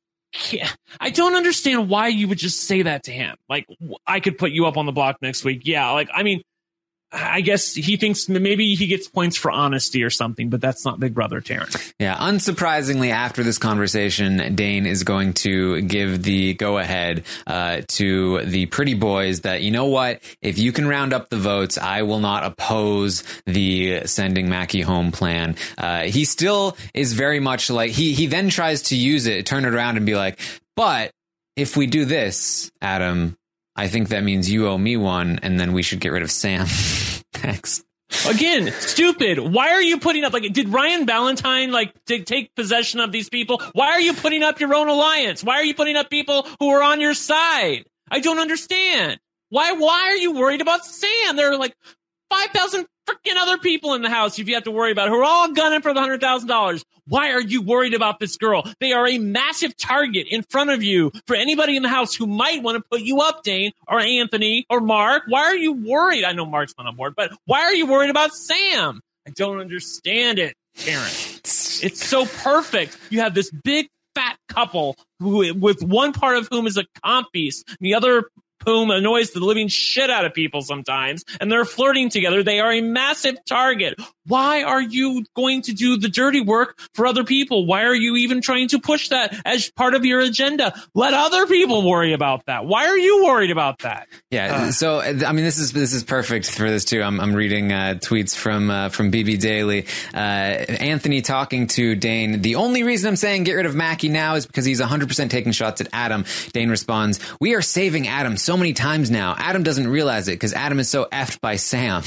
Speaker 7: I don't understand why you would just say that to him. Like, I could put you up on the block next week. Yeah, like, I mean, I guess he thinks maybe he gets points for honesty or something, but that's not Big Brother Taryn.
Speaker 6: Yeah, unsurprisingly, after this conversation, Dane is going to give the go-ahead uh, to the pretty boys that, you know what, if you can round up the votes, I will not oppose the sending Mackie home plan. Uh, he still is very much like, he, he then tries to use it, turn it around and be like, but if we do this, Adam, I think that means you owe me one, and then we should get rid of Sam. Next.
Speaker 7: Again, stupid. Why are you putting up, like, did Ryan Ballantyne, like, t- take possession of these people? Why are you putting up your own alliance? Why are you putting up people who are on your side? I don't understand. Why, why are you worried about Sam? There are, like, five thousand freaking other people in the house if you have to worry about who are all gunning for the one hundred thousand dollars. Why are you worried about this girl? They are a massive target in front of you for anybody in the house who might want to put you up, Dane, or Anthony, or Mark. Why are you worried? I know Mark's not on board, but why are you worried about Sam? I don't understand it, Karen. It's so perfect. You have this big, fat couple who, with one part of whom is a comp piece, and the other whom annoys the living shit out of people sometimes, and they're flirting together. They are a massive target. Why are you going to do the dirty work for other people? Why are you even trying to push that as part of your agenda? Let other people worry about that. Why are you worried about that?
Speaker 6: Yeah.
Speaker 7: Uh.
Speaker 6: So, I mean, this is this is perfect for this too. I'm I'm reading uh, tweets from uh, from B B Daily. Uh, Anthony talking to Dane. The only reason I'm saying get rid of Mackie now is because he's one hundred percent taking shots at Adam. Dane responds, "We are saving Adam so many times now. Adam doesn't realize it because Adam is so effed by Sam."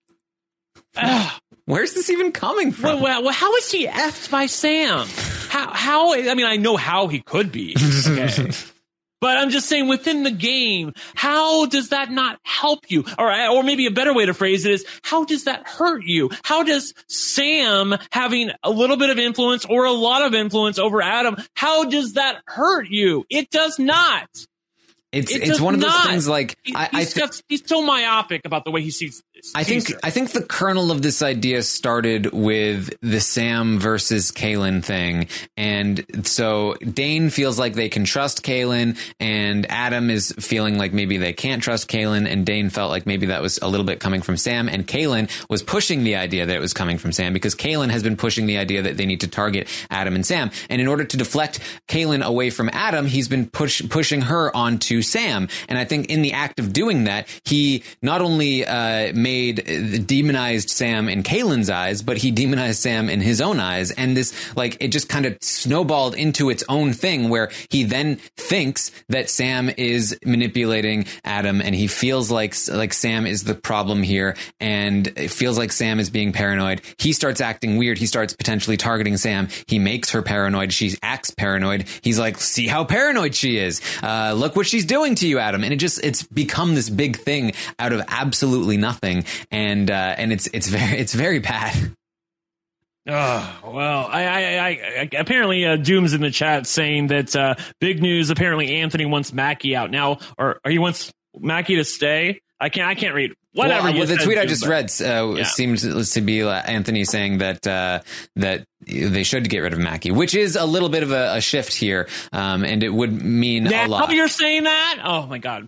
Speaker 6: Where's this even coming from?
Speaker 7: Well, well, how is he effed by Sam? How? How? I mean, I know how he could be. Okay. But I'm just saying, within the game, how does that not help you? Or, or maybe a better way to phrase it is, how does that hurt you? How does Sam having a little bit of influence or a lot of influence over Adam, how does that hurt you? It does not.
Speaker 6: It's
Speaker 7: it
Speaker 6: it's one of those
Speaker 7: not.
Speaker 6: things like
Speaker 7: he,
Speaker 6: I,
Speaker 7: he's,
Speaker 6: I th-
Speaker 7: just, he's so myopic about the way he sees this.
Speaker 6: I think I think the kernel of this idea started with the Sam versus Kaylin thing, and so Dane feels like they can trust Kaylin, and Adam is feeling like maybe they can't trust Kaylin, and Dane felt like maybe that was a little bit coming from Sam, and Kaylin was pushing the idea that it was coming from Sam because Kaylin has been pushing the idea that they need to target Adam and Sam, and in order to deflect Kaylin away from Adam, he's been push, pushing her onto Sam, and I think in the act of doing that, he not only uh, made demonized Sam in Kaylin's eyes, but he demonized Sam in his own eyes, and this like it just kind of snowballed into its own thing where he then thinks that Sam is manipulating Adam, and he feels like like Sam is the problem here, and it feels like Sam is being paranoid. He starts acting weird. He starts potentially targeting Sam. He makes her paranoid. She acts paranoid. He's like, see how paranoid she is. Uh, look what she's doing to you, Adam. And it just it's become this big thing out of absolutely nothing. And uh, and it's it's very it's very bad.
Speaker 7: Oh, well, I, I, I, I apparently uh, Doom's in the chat saying that uh, big news. Apparently, Anthony wants Mackie out now, or, or he wants Mackie to stay. I can't I can't read whatever.
Speaker 6: Well, well the tweet
Speaker 7: Doom,
Speaker 6: I just
Speaker 7: but,
Speaker 6: read uh,
Speaker 7: yeah.
Speaker 6: seems to be Anthony saying that uh, that they should get rid of Mackie, which is a little bit of a, a shift here, um, and it would mean
Speaker 7: now
Speaker 6: a lot.
Speaker 7: You're saying that? Oh my god.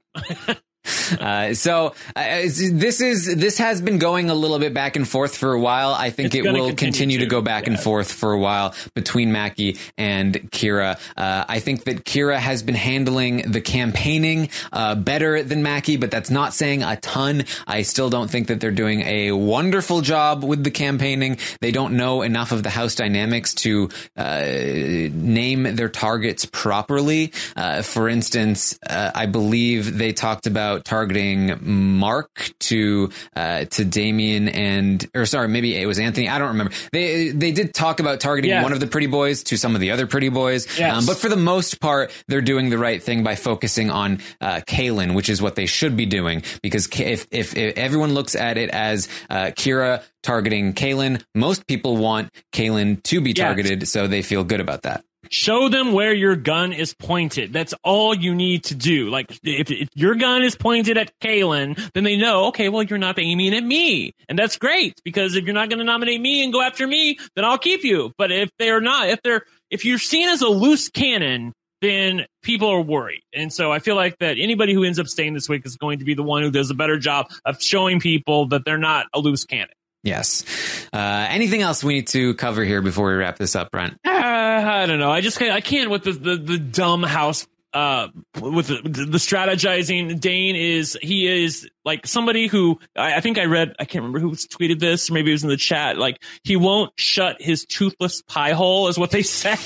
Speaker 6: Uh, so uh, this is this has been going a little bit back and forth for a while. I think
Speaker 7: it's
Speaker 6: it will
Speaker 7: continue,
Speaker 6: continue to, to go back
Speaker 7: yeah.
Speaker 6: and forth for a while between Mackie and Kira. Uh, I think that Kira has been handling the campaigning uh, better than Mackie, but that's not saying a ton. I still don't think that they're doing a wonderful job with the campaigning. They don't know enough of the house dynamics to uh, name their targets properly. Uh, for instance, uh, I believe they talked about targeting Mark to uh, to Damien and or sorry maybe it was Anthony, I don't remember. They they did talk about targeting
Speaker 7: yes.
Speaker 6: one of the pretty boys to some of the other pretty boys,
Speaker 7: yes.
Speaker 6: um, but for the most part they're doing the right thing by focusing on uh, Kaylin, which is what they should be doing, because if if, if everyone looks at it as uh, Kira targeting Kaylin, most people want Kaylin to be targeted, yes. so they feel good about that.
Speaker 7: Show them where your gun is pointed. That's all you need to do. Like, if, if your gun is pointed at Kaylin, then they know, okay, well, you're not aiming at me. And that's great, because if you're not going to nominate me and go after me, then I'll keep you. But if they're not, if they're, if you're seen as a loose cannon, then people are worried. And so I feel like that anybody who ends up staying this week is going to be the one who does a better job of showing people that they're not a loose cannon.
Speaker 6: Yes. Uh, anything else we need to cover here before we wrap this up, Brent?
Speaker 7: Uh, I don't know. I just can't, I can't with the, the, the dumb house. Uh, with the, the strategizing. Dane is, he is like somebody who, I, I think I read, I can't remember who tweeted this, or maybe it was in the chat, like he won't shut his toothless pie hole is what they said.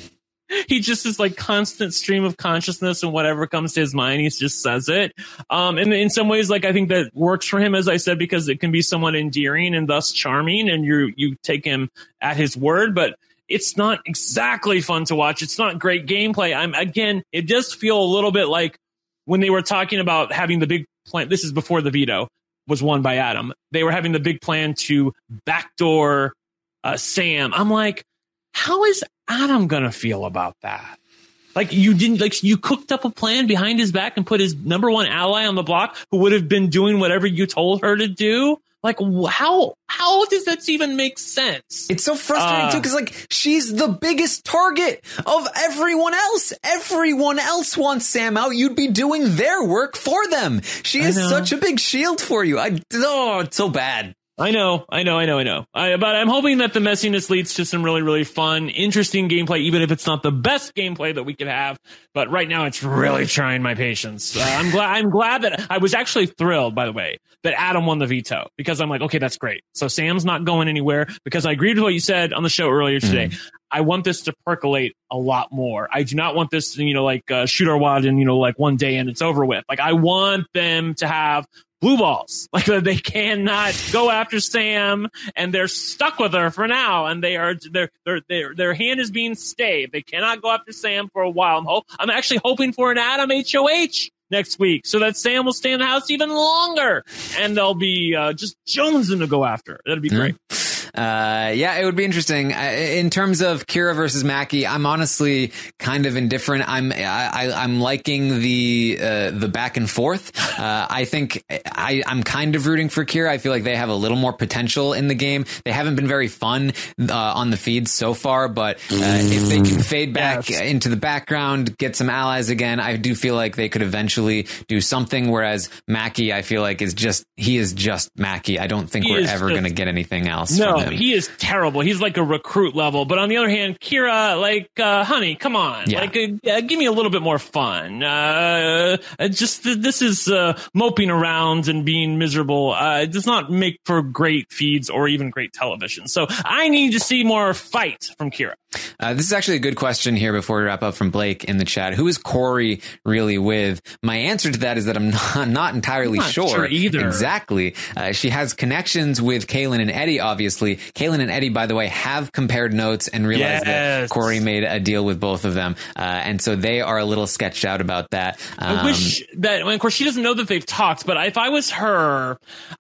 Speaker 7: He just is like constant stream of consciousness, and whatever comes to his mind, he just says it. Um, and in some ways, like I think that works for him, as I said, because it can be somewhat endearing and thus charming, and you you take him at his word. But it's not exactly fun to watch. It's not great gameplay. I'm again, it does feel a little bit like when they were talking about having the big plan. This is before the veto was won by Adam. They were having the big plan to backdoor uh, Sam. I'm like, how is Adam gonna feel about that? Like you didn't like you cooked up a plan behind his back and put his number one ally on the block who would have been doing whatever you told her to do. Like, how how does that even make sense?
Speaker 6: It's so frustrating, uh, too, because, like, she's the biggest target of everyone else. Everyone else wants Sam out. You'd be doing their work for them. She is such a big shield for you. I, oh, it's so bad.
Speaker 7: I know, I know, I know, I know. I, but I'm hoping that the messiness leads to some really, really fun, interesting gameplay, even if it's not the best gameplay that we could have. But right now, it's really trying my patience. Uh, I'm glad. I'm glad that I was actually thrilled, by the way, that Adam won the veto, because I'm like, okay, that's great. So Sam's not going anywhere, because I agreed with what you said on the show earlier today. Mm. I want this to percolate a lot more. I do not want this, you know, like uh, shoot our wad and, you know, like one day and it's over with. Like I want them to have blue balls. Like they cannot go after Sam, and they're stuck with her for now. And they are their their their their hand is being stayed. They cannot go after Sam for a while. I'm, hope, I'm actually hoping for an Adam H O H next week, so that Sam will stay in the house even longer, and they'll be uh, just jonesing to go after. That'd be great.
Speaker 6: Mm-hmm. Uh, yeah, it would be interesting. In terms of Kira versus Mackie, I'm honestly kind of indifferent. I'm I, I'm liking the uh, the back and forth. Uh, I think I, I'm kind of rooting for Kira. I feel like they have a little more potential in the game. They haven't been very fun uh, on the feeds so far, but uh, if they can fade back yes. into the background, get some allies again, I do feel like they could eventually do something. Whereas Mackie, I feel like is just he is just Mackie. I don't think he we're ever going to get anything else.
Speaker 7: No.
Speaker 6: From him.
Speaker 7: He is terrible. He's like a recruit level. But on the other hand, Kira, like, uh, honey, come on.
Speaker 6: Yeah.
Speaker 7: Like, uh, give me a little bit more fun. Uh, just this is uh, moping around and being miserable. Uh, it does not make for great feeds or even great television. So I need to see more fight from Kira.
Speaker 6: Uh, this is actually a good question here before we wrap up from Blake in the chat. Who is Corey really with? My answer to that is that I'm not, not entirely
Speaker 7: I'm not
Speaker 6: sure.
Speaker 7: sure either.
Speaker 6: Exactly. Uh, she has connections with Kaylin and Eddie, obviously. Kaylin and Eddie, by the way, have compared notes and realized
Speaker 7: yes.
Speaker 6: that Corey made a deal with both of them. Uh, and so they are a little sketched out about that. Um,
Speaker 7: I wish that, of course, she doesn't know that they've talked, but if I was her,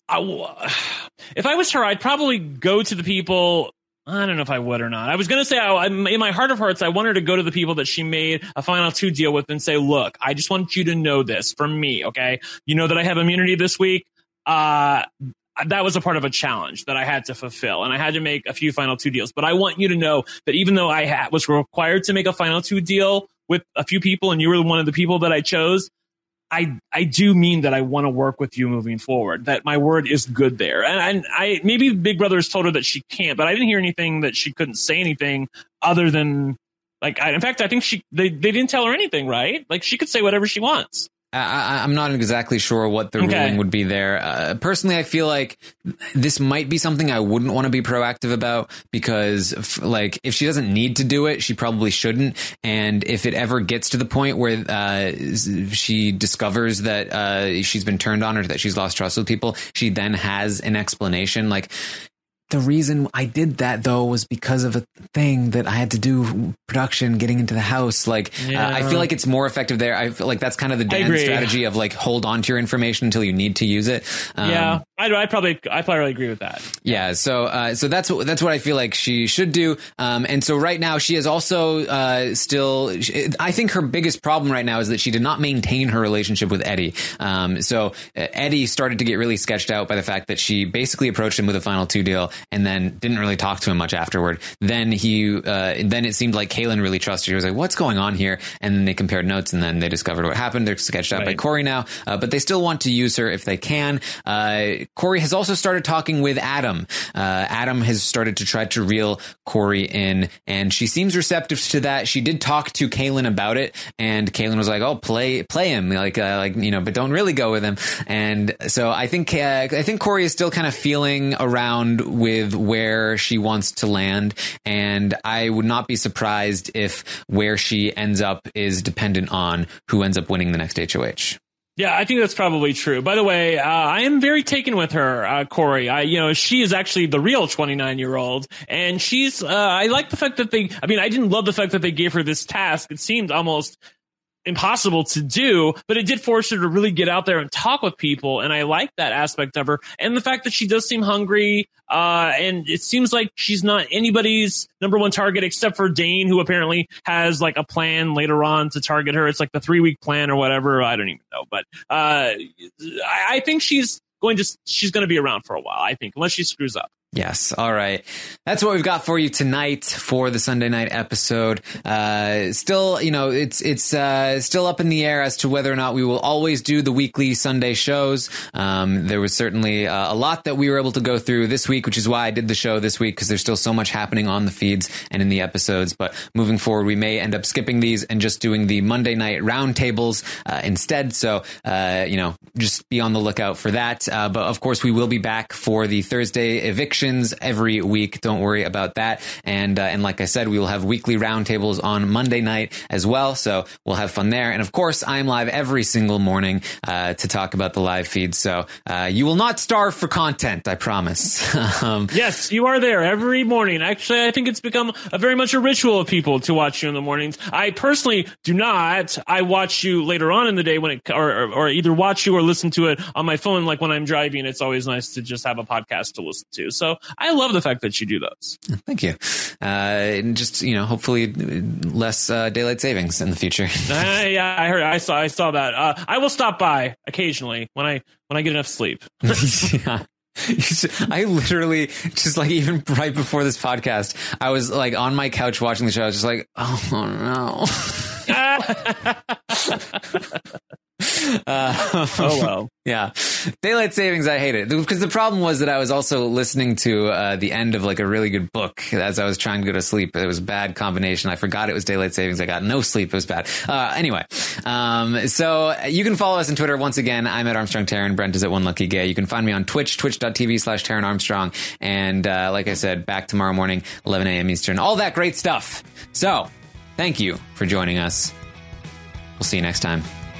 Speaker 7: I, if I was her, I'd probably go to the people. I don't know if I would or not. I was going to say, I, in my heart of hearts, I want her to go to the people that she made a final two deal with and say, look, I just want you to know this from me, okay? You know that I have immunity this week. Uh, that was a part of a challenge that I had to fulfill, and I had to make a few final two deals. But I want you to know that even though I ha- was required to make a final two deal with a few people, and you were one of the people that I chose, I I do mean that I want to work with you moving forward, that my word is good there. And, and I maybe Big Brother has told her that she can't, but I didn't hear anything that she couldn't say anything other than, like, I, in fact, I think she they, they didn't tell her anything, right? Like, she could say whatever she wants.
Speaker 6: I, I'm not exactly sure what the
Speaker 7: okay.
Speaker 6: ruling would be there. Uh, personally, I feel like this might be something I wouldn't want to be proactive about, because f- like if she doesn't need to do it, she probably shouldn't. And if it ever gets to the point where uh, she discovers that uh, she's been turned on or that she's lost trust with people, she then has an explanation. Like, the reason I did that, though, was because of a thing that I had to do, production, getting into the house. Like, yeah. uh, I feel like it's more effective there. I feel like that's kind of the Dan strategy of, like, hold on to your information until you need to use it. Um,
Speaker 7: yeah, I, I probably I probably agree with that.
Speaker 6: Yeah, so uh, so that's what, that's what I feel like she should do. Um, and so right now, she is also uh, still, I think her biggest problem right now is that she did not maintain her relationship with Eddie. Um, so uh, Eddie started to get really sketched out by the fact that she basically approached him with a final two deal. and then didn't really talk to him much afterward. Then he, uh, then it seemed like Kaylin really trusted. He was like, what's going on here? And then they compared notes, and then they discovered what happened. They're sketched out right. by Corey now, uh, but they still want to use her if they can. Uh, Corey has also started talking with Adam. Uh, Adam has started to try to reel Corey in, and she seems receptive to that. She did talk to Kaylin about it, and Kaylin was like, oh, play, play him. Like, uh, like, you know, but don't really go with him. And so I think, uh, I think Corey is still kind of feeling around with where she wants to land. And I would not be surprised if where she ends up is dependent on who ends up winning the next H O H.
Speaker 7: Yeah, I think that's probably true. By the way, uh, I am very taken with her, uh, Corey. I, you know, she is actually the real twenty-nine year old, and she's, uh, I like the fact that they, I mean, I didn't love the fact that they gave her this task. It seemed almost impossible to do, but it did force her to really get out there and talk with people. And I like that aspect of her. And the fact that she does seem hungry. Uh, and it seems like she's not anybody's number one target except for Dane, who apparently has like a plan later on to target her. It's like the three week plan or whatever. I don't even know. But, uh, I, I think she's going to, she's going to be around for a while, I think, unless she screws up.
Speaker 6: Yes. All right. That's what we've got for you tonight for the Sunday night episode. Uh, still, you know, it's, it's, uh, still up in the air as to whether or not we will always do the weekly Sunday shows. Um, there was certainly uh, a lot that we were able to go through this week, which is why I did the show this week, because there's still so much happening on the feeds and in the episodes. But moving forward, we may end up skipping these and just doing the Monday night roundtables, uh, instead. So, uh, you know, just be on the lookout for that. Uh, but of course, we will be back for the Thursday eviction every week. Don't worry about that. And uh, and like I said, we will have weekly roundtables on Monday night as well. So we'll have fun there. And of course, I'm live every single morning uh, to talk about the live feed. So uh, you will not starve for content, I promise. um,
Speaker 7: yes, you are there every morning. Actually, I think it's become a very much a ritual of people to watch you in the mornings. I personally do not. I watch you later on in the day when it, or, or, or either watch you or listen to it on my phone. Like when I'm driving, it's always nice to just have a podcast to listen to. So I love the fact that you do those.
Speaker 6: Thank you. Uh, and just, you know, hopefully less uh, daylight savings in the future.
Speaker 7: uh, yeah, I heard. I saw. I saw that. Uh, I will stop by occasionally when I when I get enough sleep.
Speaker 6: Yeah. I literally just like even right before this podcast, I was like on my couch watching the show. I was just like, oh no. Uh,
Speaker 7: oh well.
Speaker 6: Yeah, daylight savings, I hate it, because the problem was that I was also listening to uh, the end of like a really good book as I was trying to go to sleep. It was a bad combination. I forgot it was daylight savings. I got no sleep. It was bad. Uh, anyway, um, so you can follow us on Twitter. Once again, I'm at Armstrong Taran. Brent is at One Lucky Gay. You can find me on Twitch, twitch.tv slash Taran Armstrong. And uh, like I said, back tomorrow morning, eleven a.m. Eastern. All that great stuff. So thank you for joining us. We'll see you next time.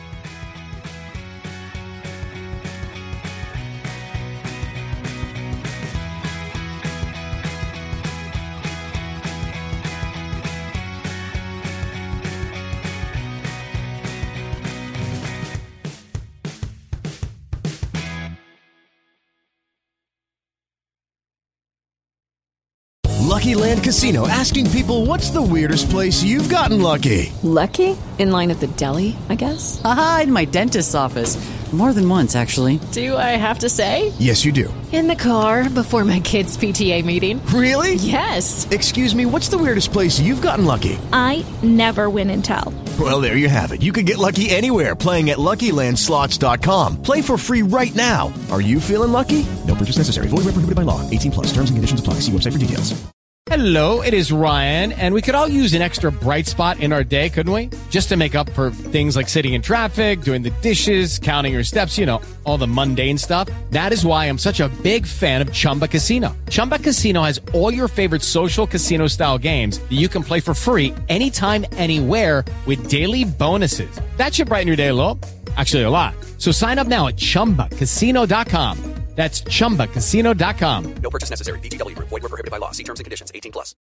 Speaker 10: Lucky Land Casino, asking people, what's the weirdest place you've gotten lucky?
Speaker 8: Lucky? In line at the deli, I guess?
Speaker 11: Aha, in my dentist's office. More than once, actually.
Speaker 8: Do I have to say?
Speaker 10: Yes, you do.
Speaker 5: In the car before my kids' P T A meeting.
Speaker 10: Really?
Speaker 5: Yes.
Speaker 10: Excuse me, what's the weirdest place you've gotten lucky?
Speaker 12: I never win and tell.
Speaker 10: Well, there you have it. You can get lucky anywhere, playing at Lucky Land Slots dot com. Play for free right now. Are you feeling lucky? No purchase necessary. Void where prohibited by law. eighteen plus. Terms and conditions apply. See website for details.
Speaker 1: Hello, it is Ryan, and we could all use an extra bright spot in our day, couldn't we? Just to make up for things like sitting in traffic, doing the dishes, counting your steps, you know, all the mundane stuff. That is why I'm such a big fan of Chumba Casino. Chumba Casino has all your favorite social casino-style games that you can play for free anytime, anywhere with daily bonuses. That should brighten your day a little. Actually, a lot. So sign up now at chumba casino dot com. That's chumba casino dot com.
Speaker 2: No purchase necessary. V G W Group. Void where prohibited by law. See terms and conditions. eighteen plus.